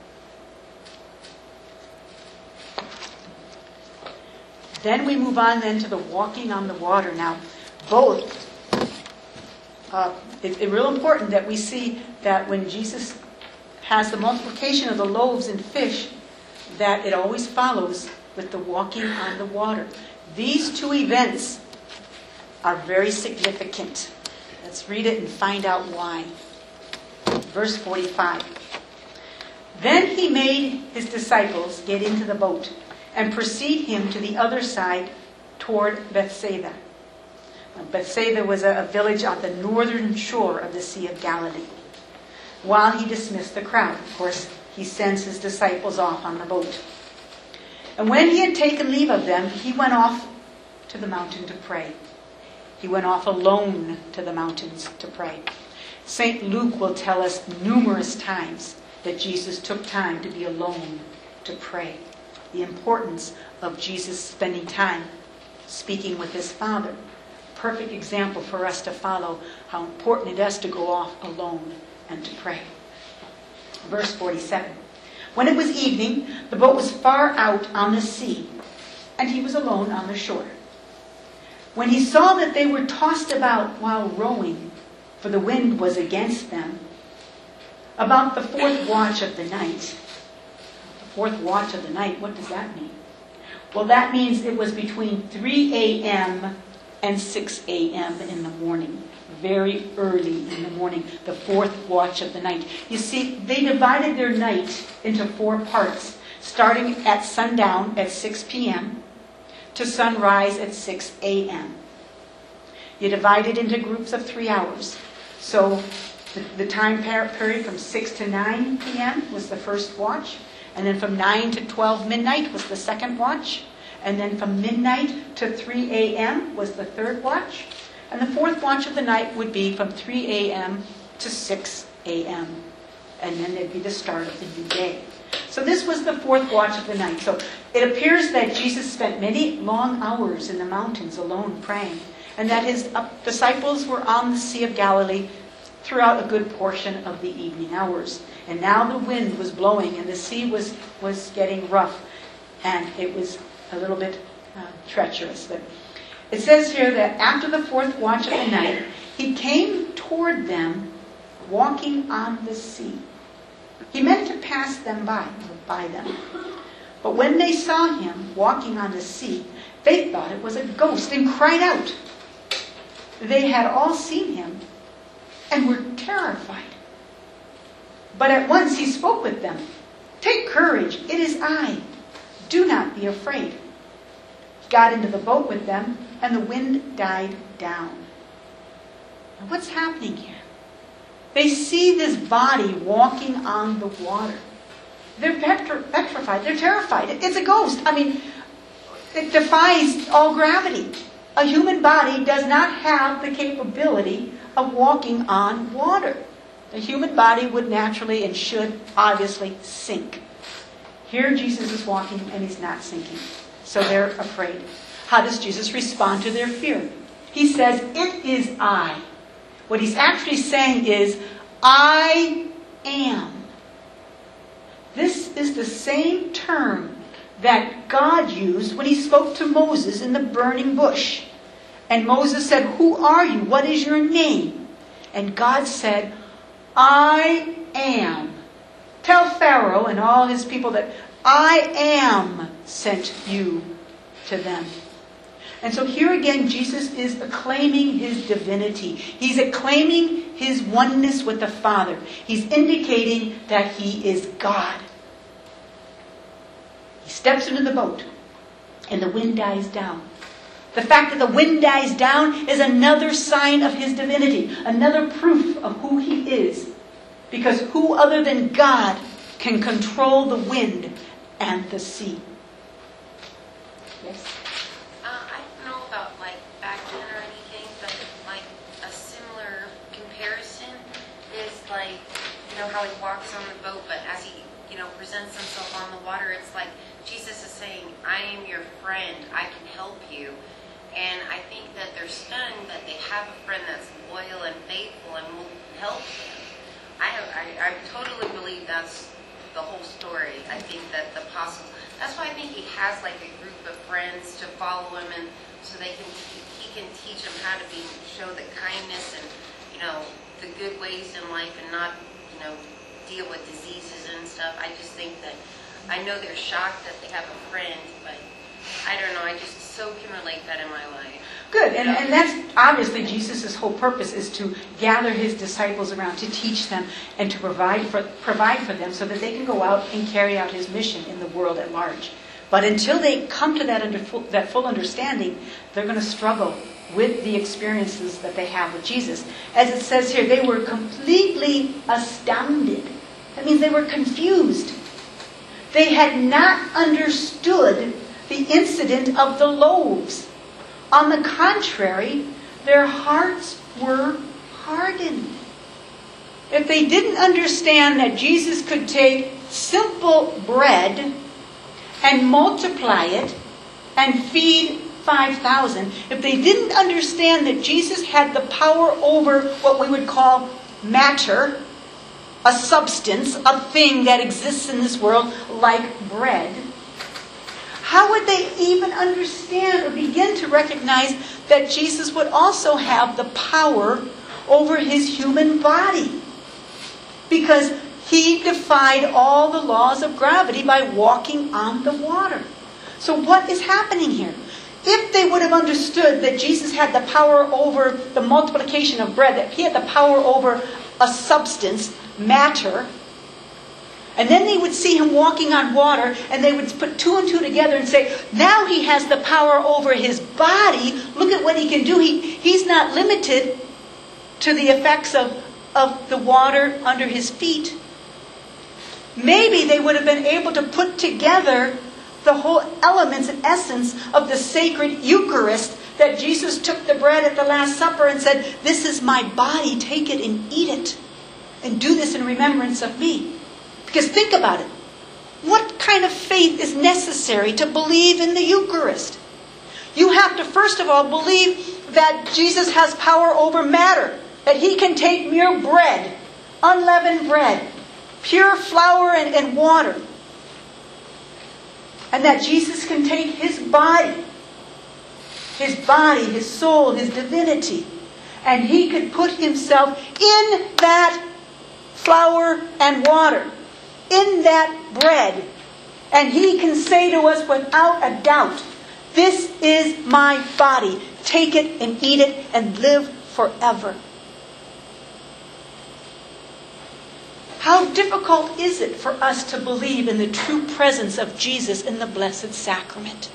Then we move on then to the walking on the water. Now, both, uh, it, it's real important that we see that when Jesus has the multiplication of the loaves and fish, that it always follows with the walking on the water. These two events are very significant. Let's read it and find out why. Verse forty-five. Then he made his disciples get into the boat and precede him to the other side toward Bethsaida. Bethsaida was a, a village on the northern shore of the Sea of Galilee. While he dismissed the crowd, of course, he sends his disciples off on the boat. And when he had taken leave of them, he went off to the mountain to pray. He went off alone to the mountains to pray. Saint Luke will tell us numerous times that Jesus took time to be alone to pray. The importance of Jesus spending time speaking with his Father. Perfect example for us to follow how important it is to go off alone and to pray. Verse forty-seven. When it was evening, the boat was far out on the sea, and he was alone on the shore. When he saw that they were tossed about while rowing, for the wind was against them, about the fourth watch of the night, fourth watch of the night. What does that mean? Well, that means it was between three a.m. and six a.m. in the morning. Very early in the morning, the fourth watch of the night. You see, they divided their night into four parts, starting at sundown at six p.m. to sunrise at six a.m. You divide it into groups of three hours. So the, the time period from six to nine p.m. was the first watch. And then from nine to twelve midnight was the second watch. And then from midnight to three a.m. was the third watch. And the fourth watch of the night would be from three a.m. to six a.m. And then there'd be the start of the new day. So this was the fourth watch of the night. So it appears that Jesus spent many long hours in the mountains alone praying, and that his disciples were on the Sea of Galilee throughout a good portion of the evening hours. And now the wind was blowing and the sea was, was getting rough, and it was a little bit uh, treacherous. But it says here that after the fourth watch of the night, he came toward them walking on the sea. He meant to pass them by, by them. But when they saw him walking on the sea, they thought it was a ghost and cried out. They had all seen him and were terrified. But at once he spoke with them. "Take courage, it is I. Do not be afraid." He got into the boat with them, and the wind died down. Now what's happening here? They see this body walking on the water. They're petri- petrified. They're terrified. It's a ghost. I mean, it defies all gravity. A human body does not have the capability of walking on water. The human body would naturally and should obviously sink. Here Jesus is walking and he's not sinking. So they're afraid. How does Jesus respond to their fear? He says, "It is I." What he's actually saying is, "I am." This is the same term that God used when he spoke to Moses in the burning bush. And Moses said, "Who are you? What is your name?" And God said, "I am. Tell Pharaoh and all his people that I am sent you to them." And so here again, Jesus is acclaiming his divinity. He's acclaiming his oneness with the Father. He's indicating that he is God. He steps into the boat, and the wind dies down. The fact that the wind dies down is another sign of his divinity, another proof of who he is. Because who other than God can control the wind and the sea? Yes? Uh, I don't know about like back then or anything, but like a similar comparison is like, you know, how he walks on the boat, but as he, you know, presents himself on the water, it's like Jesus is saying, "I am your friend, I can help you." And I think that they're stunned that they have a friend that's loyal and faithful and will help them. I, have, I, I totally believe that's the whole story. I think that the apostles, that's why I think he has like a group of friends to follow him, and so they can, he can teach them how to be, show the kindness and, you know, the good ways in life, and not, you know, deal with diseases and stuff. I just think that, I know they're shocked that they have a friend, but I don't know, I just so can relate that in my life. Good, and, and that's obviously Jesus' whole purpose, is to gather his disciples around, to teach them, and to provide for provide for them so that they can go out and carry out his mission in the world at large. But until they come to that, under full, that full understanding, they're going to struggle with the experiences that they have with Jesus. As it says here, they were completely astounded. That means they were confused. They had not understood the incident of the loaves. On the contrary, their hearts were hardened. If they didn't understand that Jesus could take simple bread and multiply it and feed five thousand, if they didn't understand that Jesus had the power over what we would call matter, a substance, a thing that exists in this world like bread, how would they even understand or begin to recognize that Jesus would also have the power over his human body? Because He defied all the laws of gravity by walking on the water. So what is happening here? If they would have understood that Jesus had the power over the multiplication of bread, that he had the power over a substance, matter, and then they would see him walking on water, and they would put two and two together and say, now he has the power over his body. Look at what he can do. He, he's not limited to the effects of, of the water under his feet. Maybe they would have been able to put together the whole elements and essence of the sacred Eucharist, that Jesus took the bread at the Last Supper and said, this is my body, take it and eat it. And do this in remembrance of me. Because think about it. What kind of faith is necessary to believe in the Eucharist? You have to first of all believe that Jesus has power over matter. That he can take mere bread, unleavened bread, pure flour and, and water. And that Jesus can take his body, his body, his soul, his divinity, and he could put himself in that flour and water, in that bread. And he can say to us without a doubt, this is my body. Take it and eat it and live forever. How difficult is it for us to believe in the true presence of Jesus in the Blessed Sacrament?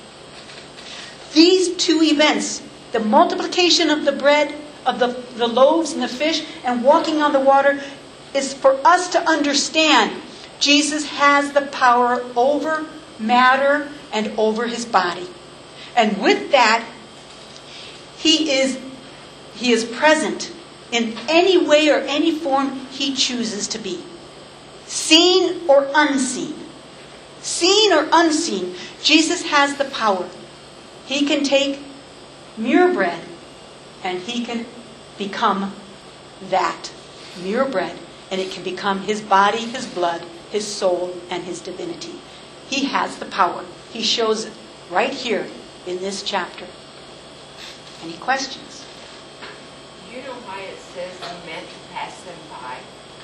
These two events, the multiplication of the bread, of the, the loaves and the fish, and walking on the water, is for us to understand Jesus has the power over matter and over his body. And with that, he is, he is present in any way or any form he chooses to be. Seen or unseen. Seen or unseen, Jesus has the power. He can take mere bread and he can become that mere bread. And it can become his body, his blood, his soul, and his divinity. He has the power. He shows it right here in this chapter. Any questions? Do you know why it says he meant to pass them by?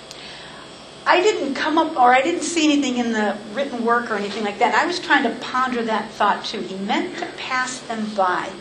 I didn't come up, or I didn't see anything in the written work or anything like that. I was trying to ponder that thought too. He meant to pass them by.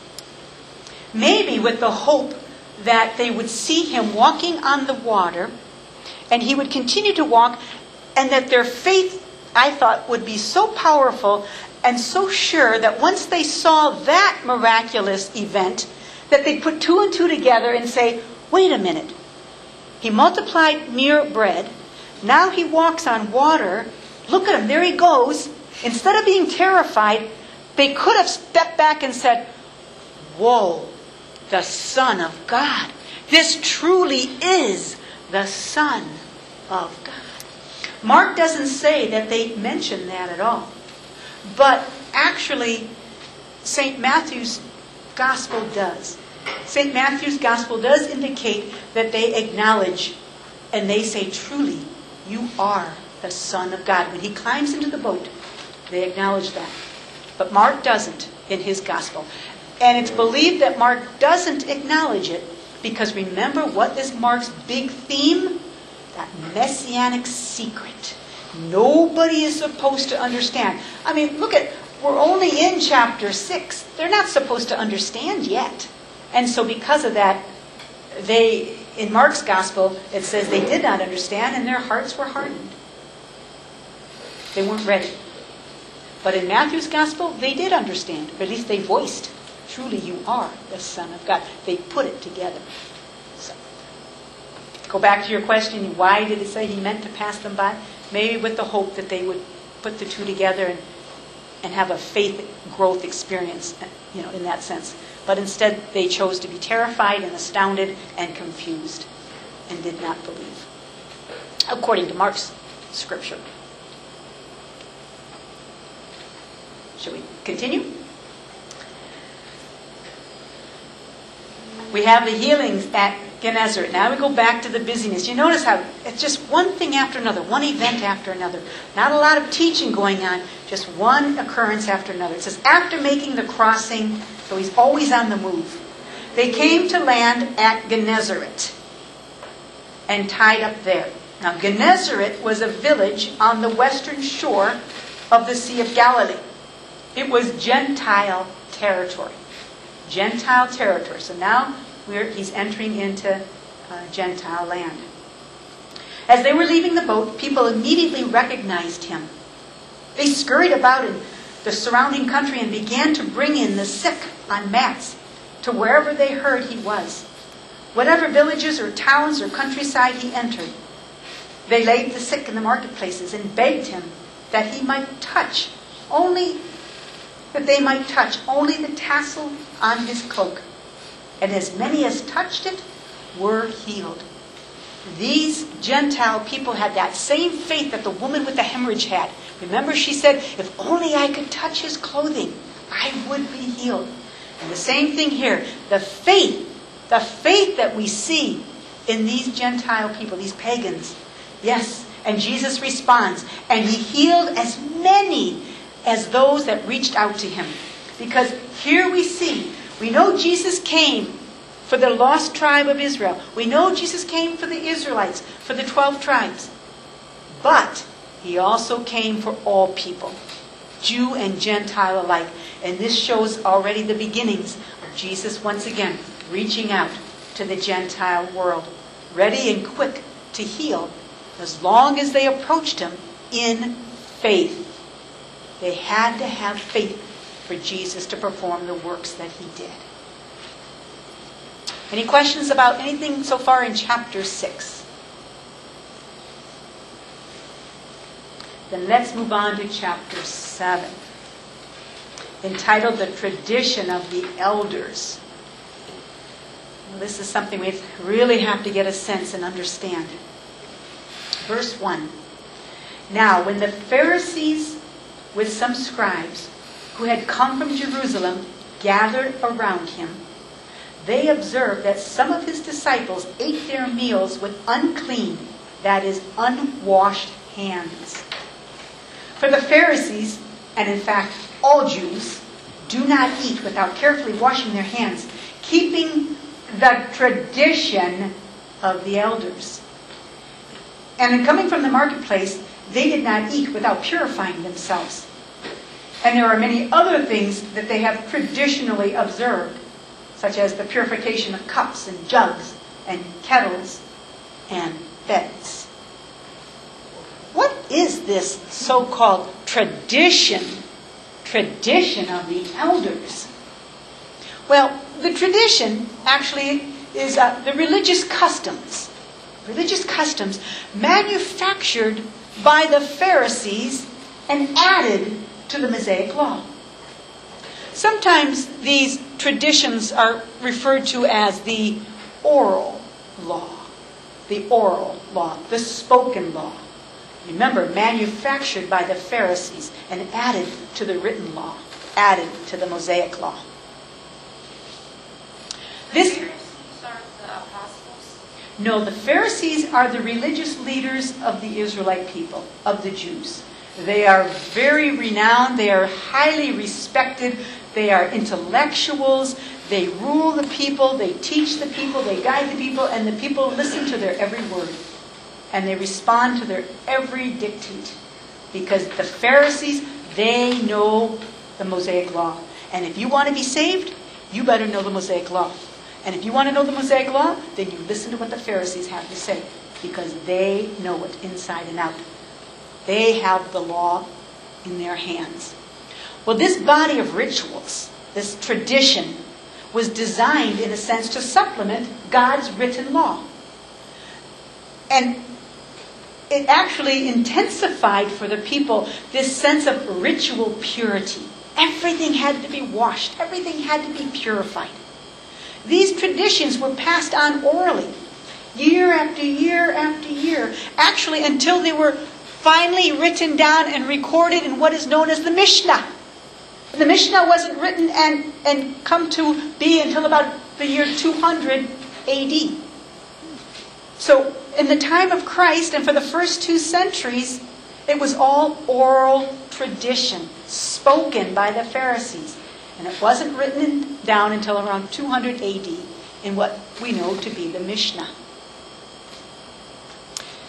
Maybe with the hope that they would see him walking on the water, and he would continue to walk, and that their faith, I thought, would be so powerful and so sure that once they saw that miraculous event, that they'd put two and two together and say, wait a minute. He multiplied mere bread. Now he walks on water. Look at him, there he goes. Instead of being terrified, they could have stepped back and said, whoa, the Son of God. This truly is the Son of God. Mark doesn't say that they mention that at all. But actually, Saint Matthew's Gospel does. Saint Matthew's Gospel does indicate that they acknowledge and they say, truly, you are the Son of God. When he climbs into the boat, they acknowledge that. But Mark doesn't in his Gospel. And it's believed that Mark doesn't acknowledge it because remember, what is Mark's big theme? That messianic secret. Nobody is supposed to understand. I mean, look at, we're only in chapter six. They're not supposed to understand yet. And so because of that, they, in Mark's Gospel, it says they did not understand and their hearts were hardened. They weren't ready. But in Matthew's Gospel, they did understand. Or at least they voiced, truly you are the Son of God. They put it together. So, go back to your question, why did it say he meant to pass them by? Maybe with the hope that they would put the two together and, and have a faith growth experience, you know, in that sense. But instead, they chose to be terrified and astounded and confused and did not believe, according to Mark's scripture. Shall we continue? We have the healings at Gennesaret. Now we go back to the busyness. You notice how it's just one thing after another, one event after another. Not a lot of teaching going on, just one occurrence after another. It says, after making the crossing, so he's always on the move, they came to land at Gennesaret and tied up there. Now, Gennesaret was a village on the western shore of the Sea of Galilee. It was Gentile territory. Gentile territory. So now we're, he's entering into uh, Gentile land. As they were leaving the boat, people immediately recognized him. They scurried about in the surrounding country and began to bring in the sick on mats to wherever they heard he was. Whatever villages or towns or countryside he entered, they laid the sick in the marketplaces and begged him that he might touch only, that they might touch only the tassel on his cloak. And as many as touched it were healed. These Gentile people had that same faith that the woman with the hemorrhage had. Remember, she said, if only I could touch his clothing, I would be healed. And the same thing here. The faith, the faith that we see in these Gentile people, these pagans. Yes, and Jesus responds, and he healed as many as those that reached out to him. Because here we see, we know Jesus came for the lost tribe of Israel. We know Jesus came for the Israelites, for the twelve tribes. But he also came for all people, Jew and Gentile alike. And this shows already the beginnings of Jesus once again reaching out to the Gentile world, ready and quick to heal as long as they approached him in faith. They had to have faith for Jesus to perform the works that he did. Any questions about anything so far in chapter six? Then let's move on to chapter seven, entitled The Tradition of the Elders. Well, this is something we really have to get a sense and understand. Verse one. Now, when the Pharisees with some scribes who had come from Jerusalem gathered around him, they observed that some of his disciples ate their meals with unclean, that is, unwashed hands. For the Pharisees, and in fact all Jews, do not eat without carefully washing their hands, keeping the tradition of the elders. And in coming from the marketplace, they did not eat without purifying themselves. And there are many other things that they have traditionally observed, such as the purification of cups and jugs and kettles and beds. What is this so-called tradition, tradition of the elders? Well, the tradition actually is uh, the religious customs, religious customs manufactured by the Pharisees and added to the Mosaic Law. Sometimes these traditions are referred to as the oral law, the oral law, the spoken law. Remember, manufactured by the Pharisees and added to the written law, added to the Mosaic Law. This, The Pharisees are the apostles? no, the Pharisees are the religious leaders of the Israelite people, of the Jews. They are very renowned. They are highly respected. They are intellectuals. They rule the people. They teach the people. They guide the people. And the people listen to their every word. And they respond to their every dictate. Because the Pharisees, they know the Mosaic Law. And if you want to be saved, you better know the Mosaic Law. And if you want to know the Mosaic Law, then you listen to what the Pharisees have to say. Because they know it inside and out. They have the law in their hands. Well, this body of rituals, this tradition, was designed in a sense to supplement God's written law. And it actually intensified for the people this sense of ritual purity. Everything had to be washed. Everything had to be purified. These traditions were passed on orally, year after year after year, actually until they were finally written down and recorded in what is known as the Mishnah. The Mishnah wasn't written and, and come to be until about the year two hundred A D. So in the time of Christ and for the first two centuries, it was all oral tradition, spoken by the Pharisees. And it wasn't written down until around two hundred A D in what we know to be the Mishnah.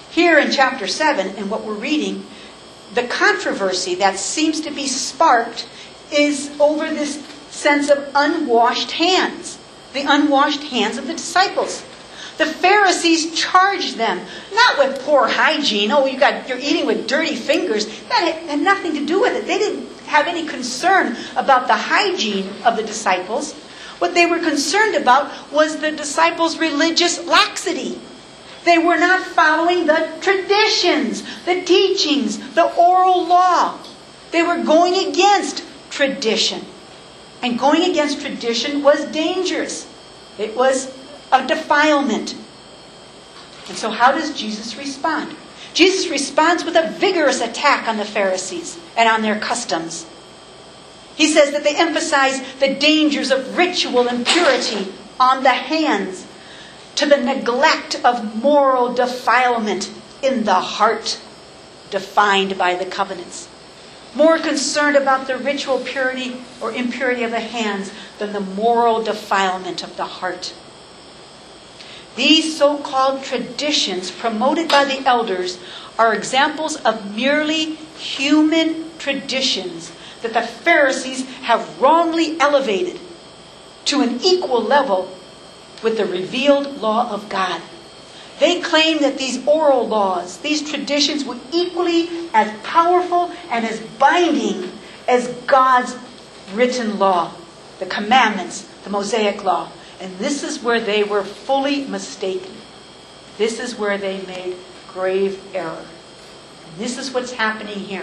Here in chapter seven, and what we're reading, the controversy that seems to be sparked is over this sense of unwashed hands. The unwashed hands of the disciples. The Pharisees charged them, not with poor hygiene. Oh, you got, you're eating with dirty fingers. That had nothing to do with it. They didn't have any concern about the hygiene of the disciples. What they were concerned about was the disciples' religious laxity. They were not following the traditions, the teachings, the oral law. They were going against tradition. And going against tradition was dangerous. It was a defilement. And so how does Jesus respond? Jesus responds with a vigorous attack on the Pharisees and on their customs. He says that they emphasize the dangers of ritual impurity on the hands, to the neglect of moral defilement in the heart, defined by the covenants. More concerned about the ritual purity or impurity of the hands than the moral defilement of the heart. These so-called traditions promoted by the elders are examples of merely human traditions that the Pharisees have wrongly elevated to an equal level with the revealed law of God. They claim that these oral laws, these traditions, were equally as powerful and as binding as God's written law, the commandments, the Mosaic law. And this is where they were fully mistaken. This is where they made grave error. And this is what's happening here.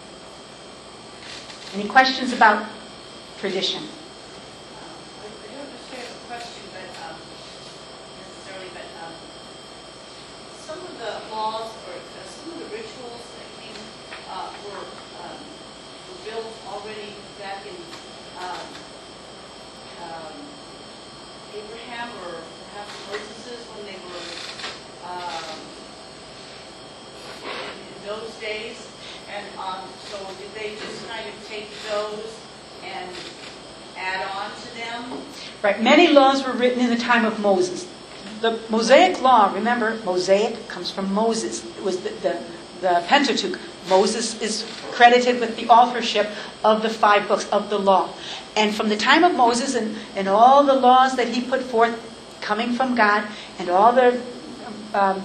Any questions about tradition? I don't understand the question, but um, necessarily, but um, some of the laws or uh, some of the rituals that came uh, were um, were built already back in um, um, Abraham or perhaps Moses when they were um, in, in those days, and um, so did they just kind of take those and add on to them? Right. Many laws were written in the time of Moses. The Mosaic law, remember, Mosaic comes from Moses. It was the, the, the Pentateuch. Moses is credited with the authorship of the five books of the law. And from the time of Moses and, and all the laws that he put forth coming from God and all the um,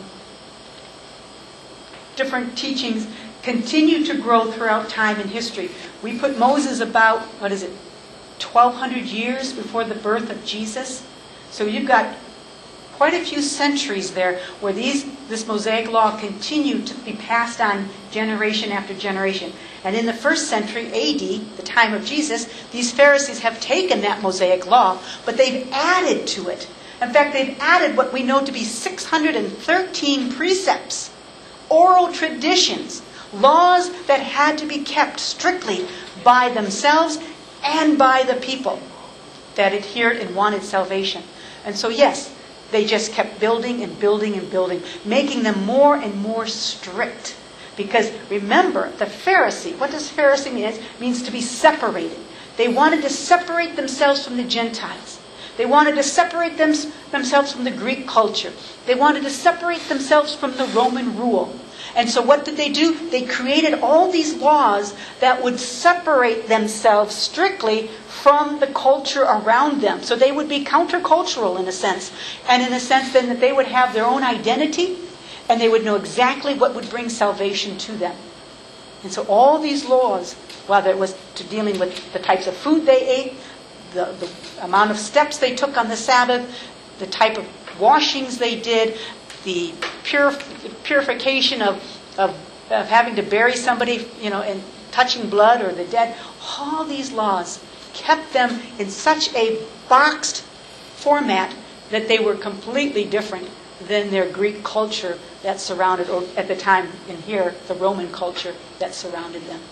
different teachings continue to grow throughout time and history. We put Moses about, what is it, twelve hundred years before the birth of Jesus. So you've got quite a few centuries there where these this Mosaic law continued to be passed on generation after generation. And in the first century A D, the time of Jesus, these Pharisees have taken that Mosaic law, but they've added to it. In fact, they've added what we know to be six hundred thirteen precepts, oral traditions, laws that had to be kept strictly by themselves and by the people that adhered and wanted salvation. And so, yes, they just kept building and building and building, making them more and more strict. Because remember, the Pharisee, what does Pharisee mean? It means to be separated. They wanted to separate themselves from the Gentiles. They wanted to separate them, themselves from the Greek culture. They wanted to separate themselves from the Roman rule. And so what did they do? They created all these laws that would separate themselves strictly from the culture around them. So they would be countercultural in a sense. And in a sense then that they would have their own identity and they would know exactly what would bring salvation to them. And so all these laws, whether it was to dealing with the types of food they ate, the, the amount of steps they took on the Sabbath, the type of washings they did, the purif- purification of, of, of having to bury somebody, you know, and touching blood or the dead, all these laws kept them in such a boxed format that they were completely different than their Greek culture that surrounded, or at the time in here, the Roman culture that surrounded them.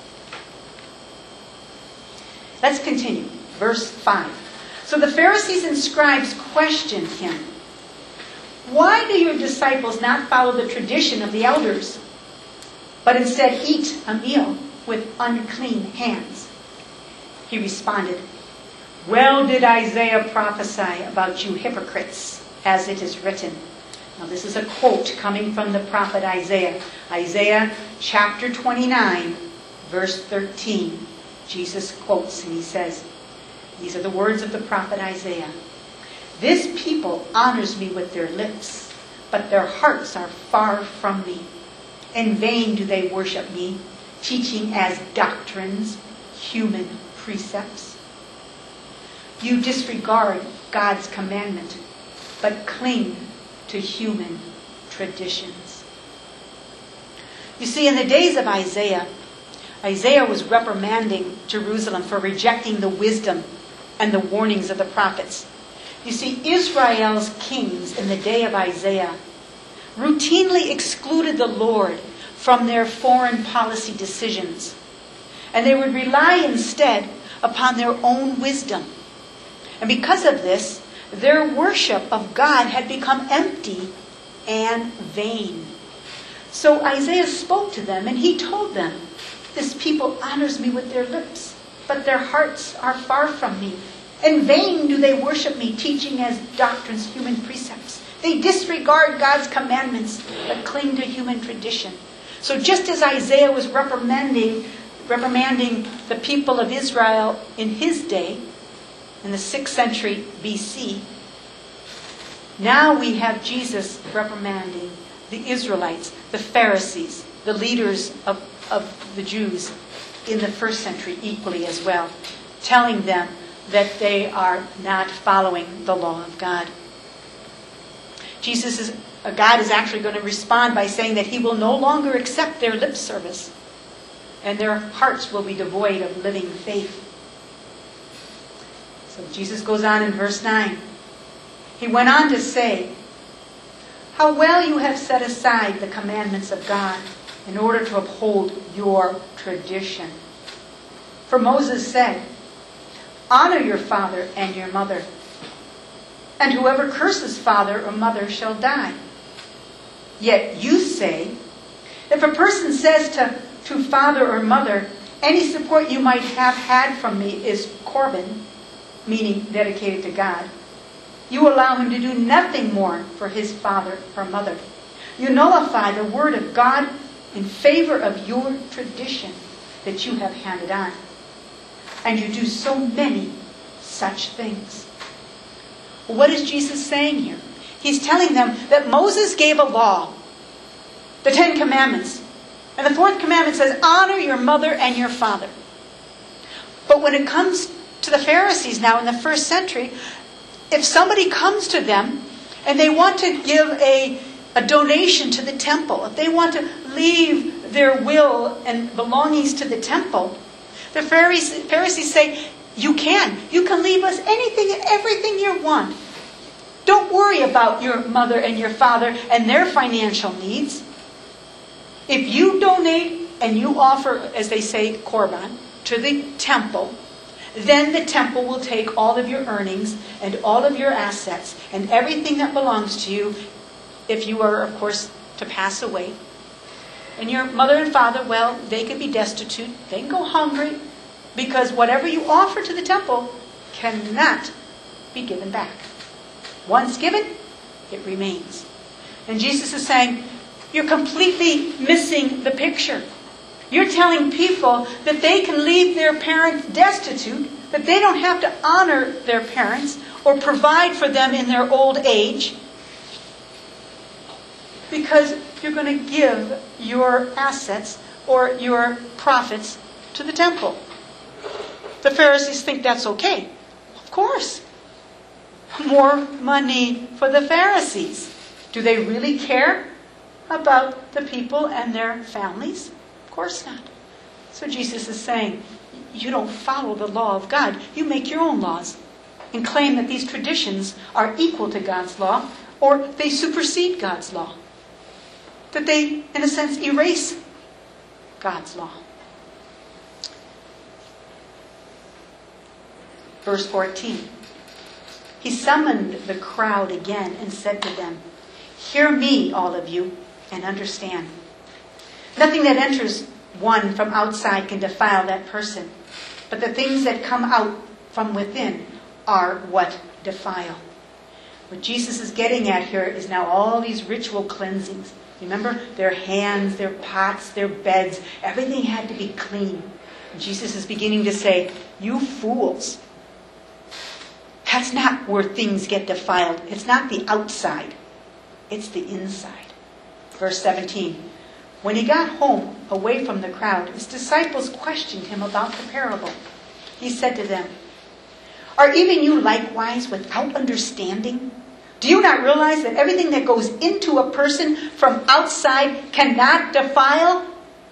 Let's continue. Verse five. So the Pharisees and scribes questioned him. Why do your disciples not follow the tradition of the elders, but instead eat a meal with unclean hands? He responded, well did Isaiah prophesy about you hypocrites, as it is written, Now this is a quote coming from the prophet Isaiah. Isaiah chapter twenty-nine, verse thirteen. Jesus quotes and he says, these are the words of the prophet Isaiah. This people honors me with their lips, but their hearts are far from me. In vain do they worship me, teaching as doctrines human precepts. You disregard God's commandment, but cling to human traditions. You see, in the days of Isaiah, Isaiah was reprimanding Jerusalem for rejecting the wisdom and the warnings of the prophets. You see, Israel's kings in the day of Isaiah routinely excluded the Lord from their foreign policy decisions. And they would rely instead upon their own wisdom. And because of this, their worship of God had become empty and vain. So Isaiah spoke to them and he told them, this people honors me with their lips, but their hearts are far from me. In vain do they worship me, teaching as doctrines human precepts. They disregard God's commandments, but cling to human tradition. So just as Isaiah was reprimanding, reprimanding the people of Israel in his day, in the sixth century B C, now we have Jesus reprimanding the Israelites, the Pharisees, the leaders of, of the Jews in the first century equally as well, telling them that they are not following the law of God. Jesus is, uh, God is actually going to respond by saying that he will no longer accept their lip service, and their hearts will be devoid of living faith. So Jesus goes on in verse nine. He went on to say, how well you have set aside the commandments of God in order to uphold your tradition. For Moses said, honor your father and your mother, and whoever curses father or mother shall die. Yet you say, if a person says to, to father or mother, any support you might have had from me is korban, meaning dedicated to God, you allow him to do nothing more for his father or mother. You nullify the word of God in favor of your tradition that you have handed on. And you do so many such things. What is Jesus saying here? He's telling them that Moses gave a law, the Ten Commandments. And the fourth commandment says, honor your mother and your father. But when it comes to the Pharisees now in the first century, if somebody comes to them and they want to give a, a donation to the temple, if they want to leave their will and belongings to the temple, the Pharisees, Pharisees say, you can. You can leave us anything and everything you want. Don't worry about your mother and your father and their financial needs. If you donate and you offer, as they say, korban, to the temple, then the temple will take all of your earnings and all of your assets and everything that belongs to you, if you are, of course, to pass away. And your mother and father, well, they can be destitute. They can go hungry, because whatever you offer to the temple cannot be given back. Once given, it remains. And Jesus is saying, you're completely missing the picture. You're telling people that they can leave their parents destitute, that they don't have to honor their parents or provide for them in their old age, because you're going to give your assets or your profits to the temple. The Pharisees think that's okay. Of course. More money for the Pharisees. Do they really care about the people and their families? Of course not. So Jesus is saying, you don't follow the law of God. You make your own laws and claim that these traditions are equal to God's law, or they supersede God's law. That they, in a sense, erase God's law. Verse fourteen. He summoned the crowd again and said to them, hear me, all of you, and understand. Nothing that enters one from outside can defile that person, but the things that come out from within are what defile. What Jesus is getting at here is now all these ritual cleansings. Remember, their hands, their pots, their beds, everything had to be clean. And Jesus is beginning to say, you fools. That's not where things get defiled. It's not the outside. It's the inside. Verse seventeen. When he got home, away from the crowd, his disciples questioned him about the parable. He said to them, are even you likewise without understanding? Do you not realize that everything that goes into a person from outside cannot defile?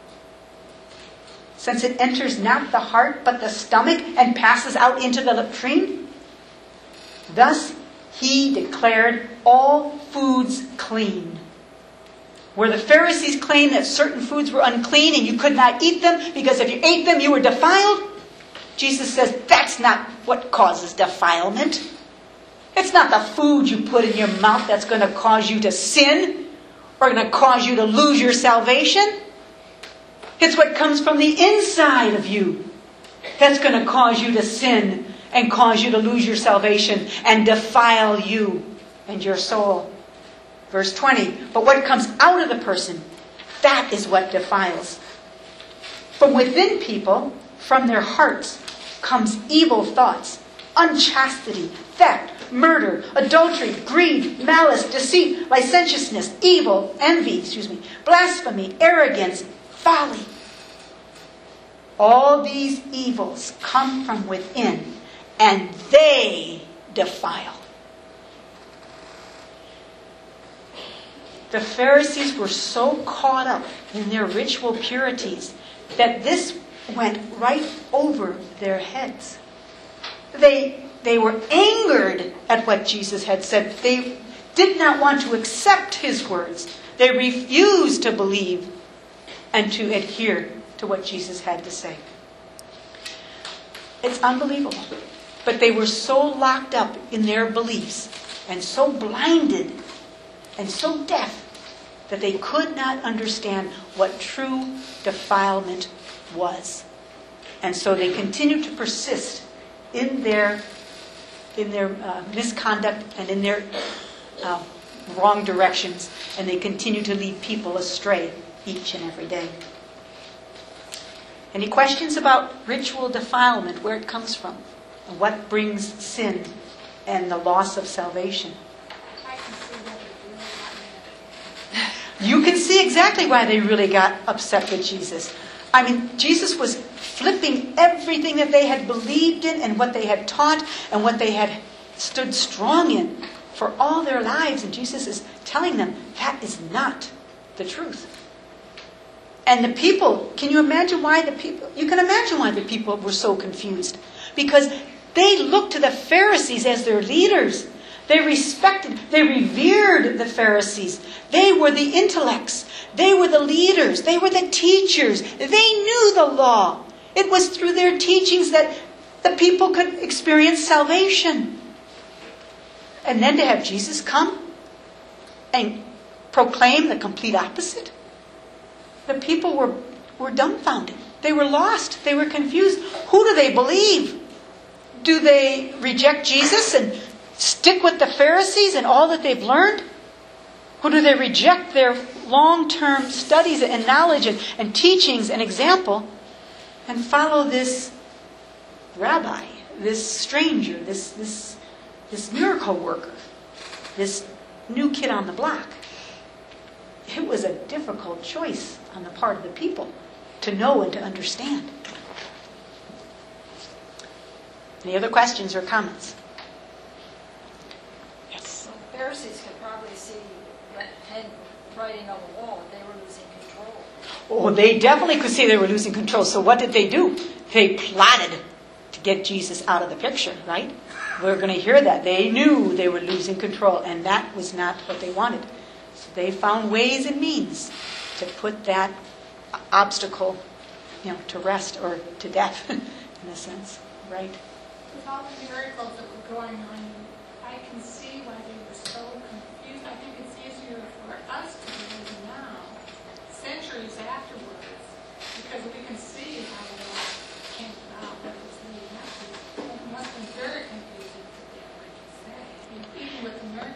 Since it enters not the heart but the stomach and passes out into the latrine? Thus he declared all foods clean. Where the Pharisees claimed that certain foods were unclean and you could not eat them because if you ate them you were defiled, Jesus says that's not what causes defilement. It's not the food you put in your mouth that's going to cause you to sin or going to cause you to lose your salvation. It's what comes from the inside of you that's going to cause you to sin and cause you to lose your salvation and defile you and your soul. Verse twenty, but what comes out of the person, that is what defiles. From within people, from their hearts, comes evil thoughts, unchastity, theft, murder, adultery, greed, malice, deceit, licentiousness, evil, envy, excuse me, blasphemy, arrogance, folly. All these evils come from within, and they defile. The Pharisees were so caught up in their ritual purities that this went right over their heads. They, they were angered at what Jesus had said. They did not want to accept his words. They refused to believe and to adhere to what Jesus had to say. It's unbelievable. But they were so locked up in their beliefs and so blinded and so deaf that they could not understand what true defilement was. And so they continued to persist in their in their uh, misconduct and in their uh, wrong directions, and they continue to lead people astray each and every day. Any questions about ritual defilement, where it comes from, and what brings sin and the loss of salvation? I can see what they're doing. You can see exactly why they really got upset with Jesus. I mean, Jesus was flipping everything that they had believed in and what they had taught and what they had stood strong in for all their lives. And Jesus is telling them that is not the truth. And the people, can you imagine why the people, you can imagine why the people were so confused. Because they looked to the Pharisees as their leaders. They respected, they revered the Pharisees. They were the intellects. They were the leaders. They were the teachers. They knew the law. It was through their teachings that the people could experience salvation. And then to have Jesus come and proclaim the complete opposite. The people were, were dumbfounded. They were lost. They were confused. Who do they believe? Do they reject Jesus and stick with the Pharisees and all that they've learned? Or do they reject their long-term studies and knowledge and, and teachings and example and follow this rabbi, this stranger, this, this, this miracle worker, this new kid on the block? It was a difficult choice on the part of the people to know and to understand. Any other questions or comments? Yes. The Pharisees could probably see head writing on the wall that they were losing control. Oh, they definitely could see they were losing control. So what did they do? They plotted to get Jesus out of the picture, right? We're going to hear that. They knew they were losing control, and that was not what they wanted. So they found ways and means to put that obstacle, you know, to rest or to death, in a sense, right? With all the miracles that were going on, I can see why they were so confused. I think it's easier for us to believe now, centuries afterwards, because we can see how it all came about, what was leading up to it. It must have been very confusing to them, like you say, even with the miracles.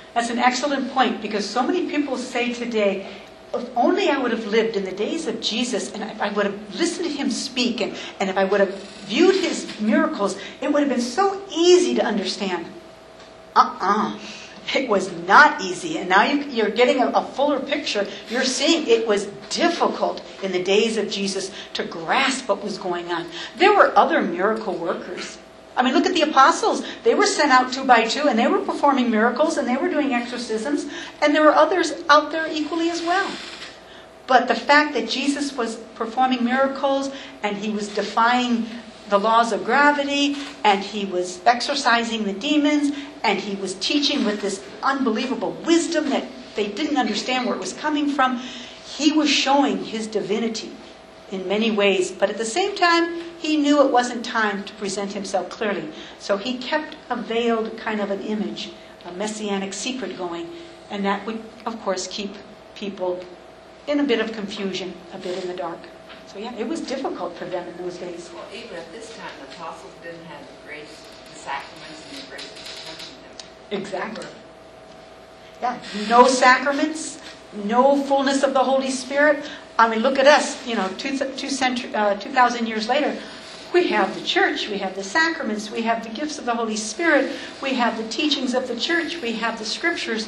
That's an excellent point, because so many people say today, if only I would have lived in the days of Jesus, and if I would have listened to him speak, and, and if I would have viewed his miracles, it would have been so easy to understand. Uh-uh. It was not easy. And now you, you're getting a, a fuller picture. You're seeing it was difficult in the days of Jesus to grasp what was going on. There were other miracle workers. I mean, look at the apostles. They were sent out two by two, and they were performing miracles, and they were doing exorcisms, and there were others out there equally as well. But the fact that Jesus was performing miracles, and he was defying the laws of gravity, and he was exorcising the demons, and he was teaching with this unbelievable wisdom that they didn't understand where it was coming from, he was showing his divinity in many ways. But at the same time, he knew it wasn't time to present himself clearly. So he kept a veiled kind of an image, a messianic secret going, and that would, of course, keep people in a bit of confusion, a bit in the dark. So yeah, it was difficult for them in those days. Well, even at this time, the apostles didn't have the grace, the sacraments, and the grace of touching them. Exactly. Yeah, no sacraments, no fullness of the Holy Spirit. I mean, look at us, you know, two, two, century, uh, two thousand years later. We have the church, we have the sacraments, we have the gifts of the Holy Spirit, we have the teachings of the church, we have the scriptures.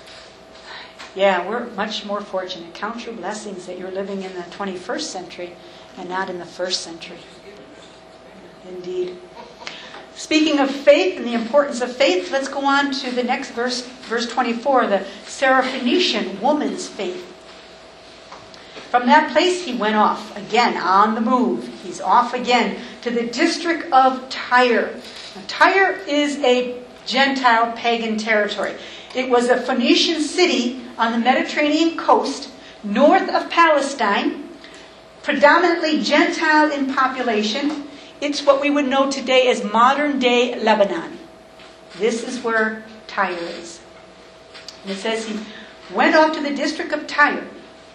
Yeah, we're much more fortunate. Count your blessings that you're living in the twenty-first century and not in the first century. Indeed. Speaking of faith and the importance of faith, let's go on to the next verse, verse twenty-four, the Syrophoenician woman's faith. From that place he went off, again on the move. He's off again to the district of Tyre. Now, Tyre is a Gentile pagan territory. It was a Phoenician city on the Mediterranean coast, north of Palestine, predominantly Gentile in population. It's what we would know today as modern-day Lebanon. This is where Tyre is. And it says he went off to the district of Tyre.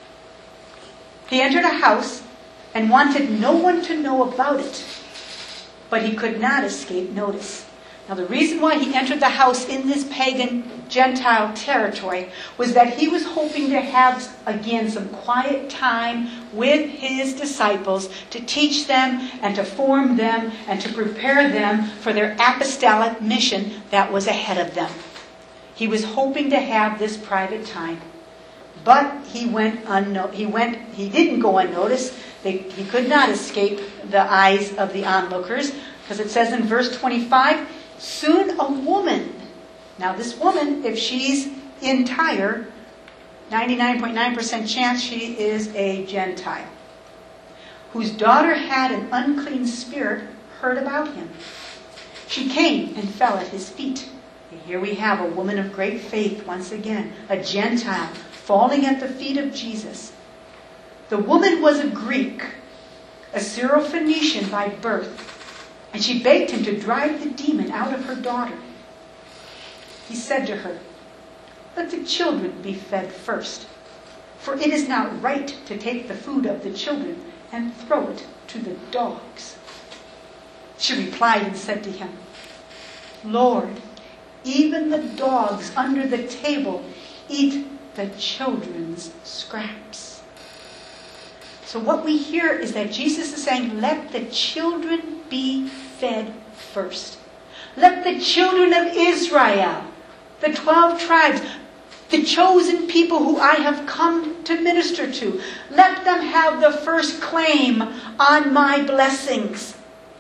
He entered a house and wanted no one to know about it, but he could not escape notice. Now, the reason why he entered the house in this pagan Gentile territory was that he was hoping to have, again, some quiet time with his disciples to teach them and to form them and to prepare them for their apostolic mission that was ahead of them. He was hoping to have this private time. But he went unno- he went he didn't go unnoticed. They, he could not escape the eyes of the onlookers, because it says in verse twenty-five, soon a woman. Now this woman, if she's in Tyre, ninety-nine point nine percent chance she is a Gentile, whose daughter had an unclean spirit, heard about him. She came and fell at his feet. And here we have a woman of great faith once again, a Gentile, falling at the feet of Jesus. The woman was a Greek, a Syrophoenician by birth, and she begged him to drive the demon out of her daughter. He said to her, let the children be fed first, for it is not right to take the food of the children and throw it to the dogs. She replied and said to him, Lord, even the dogs under the table eat the children's scraps. So what we hear is that Jesus is saying, let the children be fed first. Let the children of Israel, the twelve tribes, the chosen people who I have come to minister to, let them have the first claim on my blessings.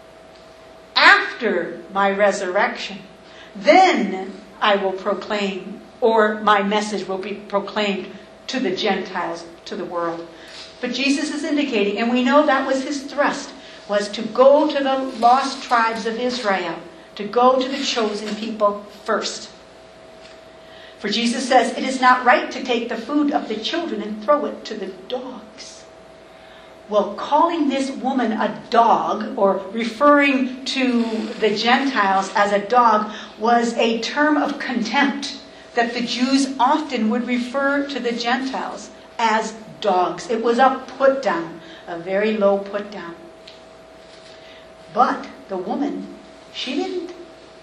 After my resurrection, then I will proclaim, or my message will be proclaimed to the Gentiles, to the world. But Jesus is indicating, and we know that was his thrust, was to go to the lost tribes of Israel, to go to the chosen people first. For Jesus says, it is not right to take the food of the children and throw it to the dogs. Well, calling this woman a dog, or referring to the Gentiles as a dog, was a term of contempt that the Jews often would refer to the Gentiles as dogs. It was a put down, a very low put down. But the woman, she didn't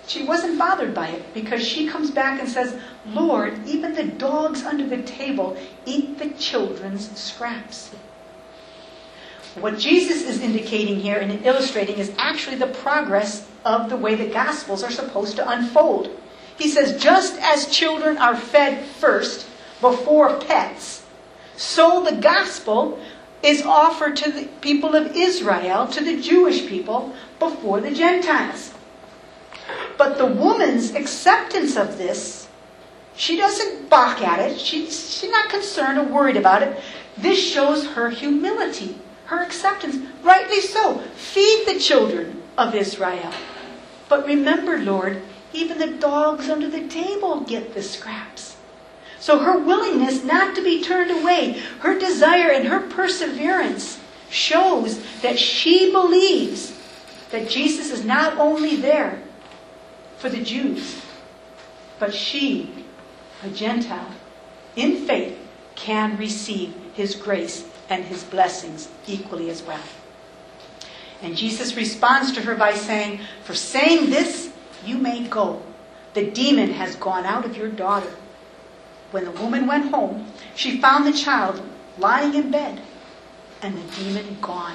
She wasn't bothered by it because she comes back and says, Lord, even the dogs under the table eat the children's scraps. What Jesus is indicating here and illustrating is actually the progress of the way the Gospels are supposed to unfold. He says, just as children are fed first before pets, so the Gospel is offered to the people of Israel, to the Jewish people, before the Gentiles. But the woman's acceptance of this, she doesn't balk at it. She, she's not concerned or worried about it. This shows her humility, her acceptance. Rightly so. Feed the children of Israel. But remember, Lord, even the dogs under the table get the scraps. So her willingness not to be turned away, her desire and her perseverance shows that she believes that Jesus is not only there for the Jews, but she, a Gentile, in faith, can receive his grace and his blessings equally as well. And Jesus responds to her by saying, for saying this, you may go. The demon has gone out of your daughter. When the woman went home, she found the child lying in bed and the demon gone.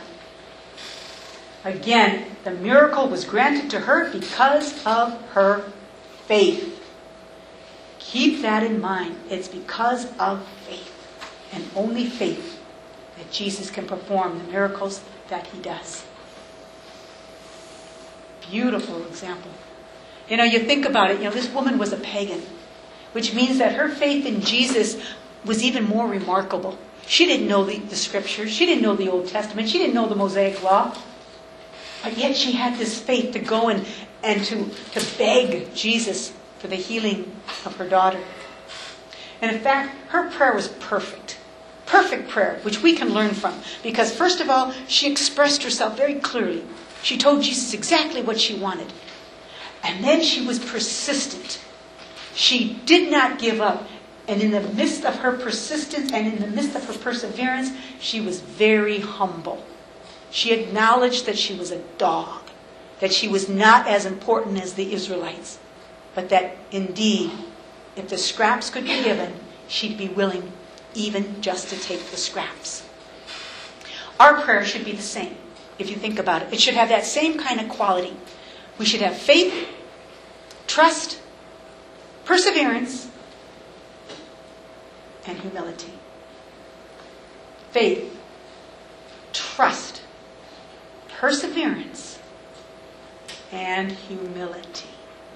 Again, the miracle was granted to her because of her faith. Keep that in mind. It's because of faith, and only faith, that Jesus can perform the miracles that he does. Beautiful example. You know, you think about it, you know, this woman was a pagan, which means that her faith in Jesus was even more remarkable. She didn't know the, the scriptures. She didn't know the Old Testament. She didn't know the Mosaic Law. But yet she had this faith to go and, and to, to beg Jesus for the healing of her daughter. And in fact, her prayer was perfect. Perfect prayer, which we can learn from. Because first of all, she expressed herself very clearly. She told Jesus exactly what she wanted. And then she was persistent. She did not give up. And in the midst of her persistence and in the midst of her perseverance, she was very humble. She acknowledged that she was a dog, that she was not as important as the Israelites, but that indeed, if the scraps could be given, she'd be willing even just to take the scraps. Our prayer should be the same, if you think about it. It should have that same kind of quality. We should have faith, trust, perseverance, and humility. Faith, trust, perseverance, and humility.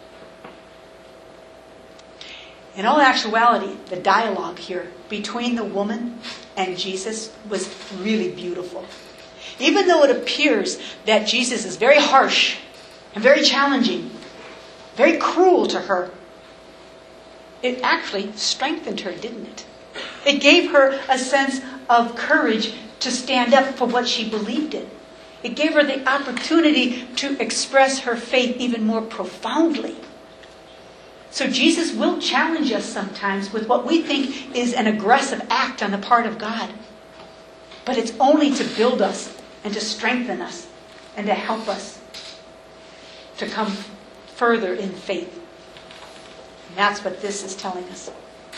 In all actuality, the dialogue here between the woman and Jesus was really beautiful. Even though it appears that Jesus is very harsh and very challenging, very cruel to her, it actually strengthened her, didn't it? It gave her a sense of courage to stand up for what she believed in. It gave her the opportunity to express her faith even more profoundly. So Jesus will challenge us sometimes with what we think is an aggressive act on the part of God. But it's only to build us and to strengthen us and to help us to come further in faith. And that's what this is telling us.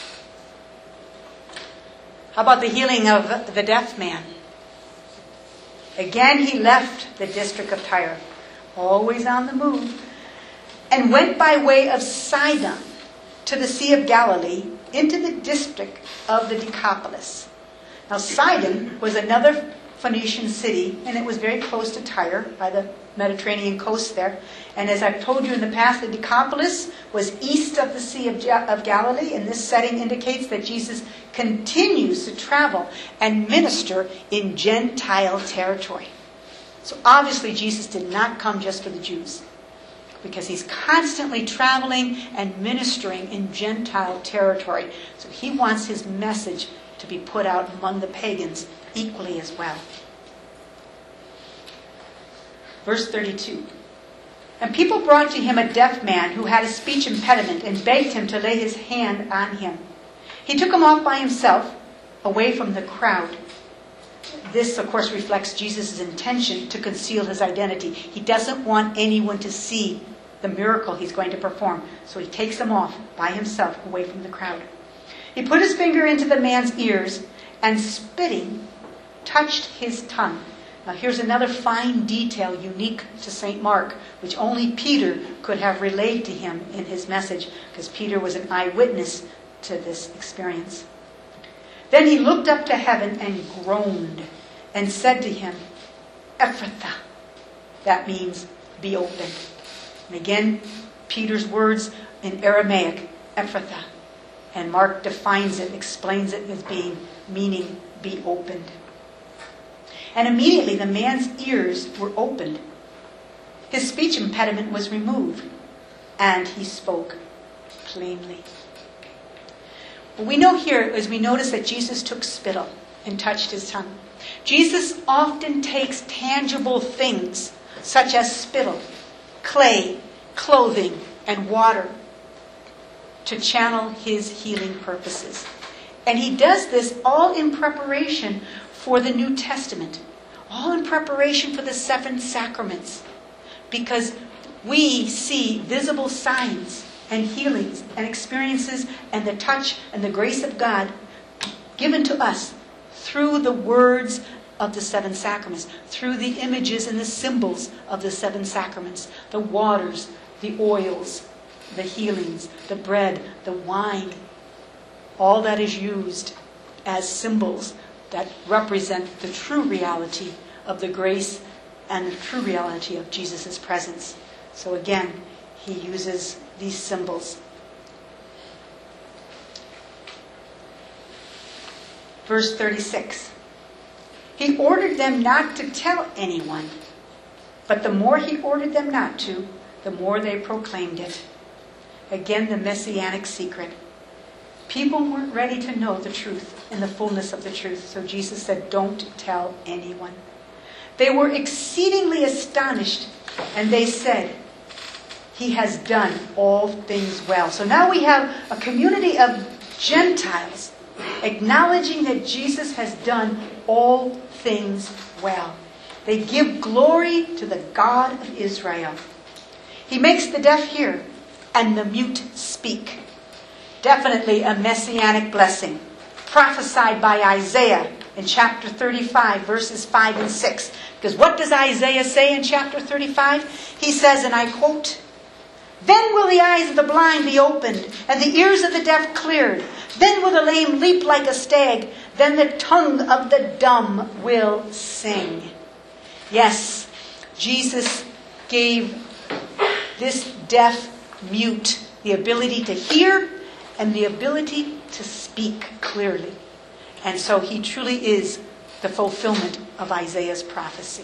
How about the healing of the deaf man? Again, he left the district of Tyre, always on the move, and went by way of Sidon to the Sea of Galilee into the district of the Decapolis. Now, Sidon was another Phoenician city, and it was very close to Tyre by the Mediterranean coast there. And as I've told you in the past, the Decapolis was east of the Sea of, of Galilee, and this setting indicates that Jesus continues to travel and minister in Gentile territory. So obviously Jesus did not come just for the Jews, because he's constantly traveling and ministering in Gentile territory. So he wants his message to be put out among the pagans equally as well. Verse thirty-two. And people brought to him a deaf man who had a speech impediment and begged him to lay his hand on him. He took him off by himself, away from the crowd. This, of course, reflects Jesus' intention to conceal his identity. He doesn't want anyone to see the miracle he's going to perform. So he takes them off by himself, away from the crowd. He put his finger into the man's ears and, spitting, touched his tongue. Now here's another fine detail unique to Saint Mark, which only Peter could have relayed to him in his message, because Peter was an eyewitness to this experience. Then he looked up to heaven and groaned and said to him, Ephphatha. That means, be opened. And again, Peter's words in Aramaic, Ephphatha. And Mark defines it, explains it as being, meaning, be opened. And immediately the man's ears were opened. His speech impediment was removed, and he spoke plainly. What we know here is we notice that Jesus took spittle and touched his tongue. Jesus often takes tangible things, such as spittle, clay, clothing, and water, to channel his healing purposes. And he does this all in preparation for the New Testament, all in preparation for the seven sacraments, because we see visible signs and healings and experiences and the touch and the grace of God given to us through the words of the seven sacraments, through the images and the symbols of the seven sacraments, the waters, the oils, the healings, the bread, the wine, all that is used as symbols that represent the true reality of the grace and the true reality of Jesus' presence. So again, he uses these symbols. Verse thirty-six. He ordered them not to tell anyone, but the more he ordered them not to, the more they proclaimed it. Again, the messianic secret. People weren't ready to know the truth and the fullness of the truth. So Jesus said, don't tell anyone. They were exceedingly astonished, and they said, he has done all things well. So now we have a community of Gentiles acknowledging that Jesus has done all things well. They give glory to the God of Israel. He makes the deaf hear and the mute speak. Definitely a messianic blessing, prophesied by Isaiah in chapter thirty-five, verses five and six. Because what does Isaiah say in chapter thirty-five? He says, and I quote, then will the eyes of the blind be opened, and the ears of the deaf cleared. Then will the lame leap like a stag. Then the tongue of the dumb will sing. Yes, Jesus gave this deaf mute the ability to hear and the ability to speak clearly. And so he truly is the fulfillment of Isaiah's prophecy.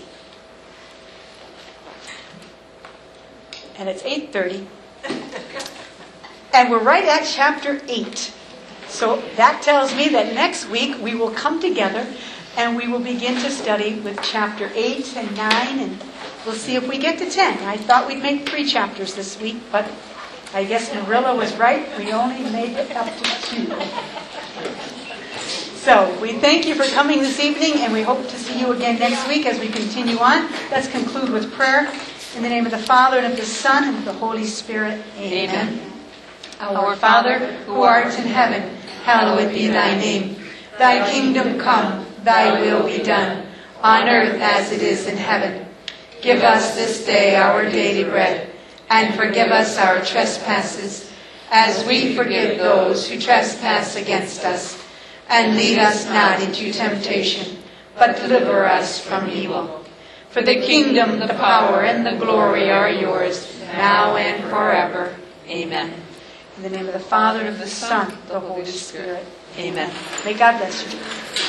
And it's eight thirty. And we're right at chapter eight. So that tells me that next week we will come together and we will begin to study with chapter eight and nine, and we'll see if we get to ten. I thought we'd make three chapters this week, but I guess Marilla was right. We only made it up to two. So we thank you for coming this evening, and we hope to see you again next week as we continue on. Let's conclude with prayer. In the name of the Father, and of the Son, and of the Holy Spirit. Amen. Amen. Our Father, who art in heaven, hallowed be thy name. Thy kingdom come, thy will be done, on earth as it is in heaven. Give us this day our daily bread, and forgive us our trespasses, as we forgive those who trespass against us. And lead us not into temptation, but deliver us from evil. For the kingdom, the power, and the glory are yours, now and forever. Amen. In the name of the Father, and of the Son, and of the Holy Spirit. Amen. May God bless you.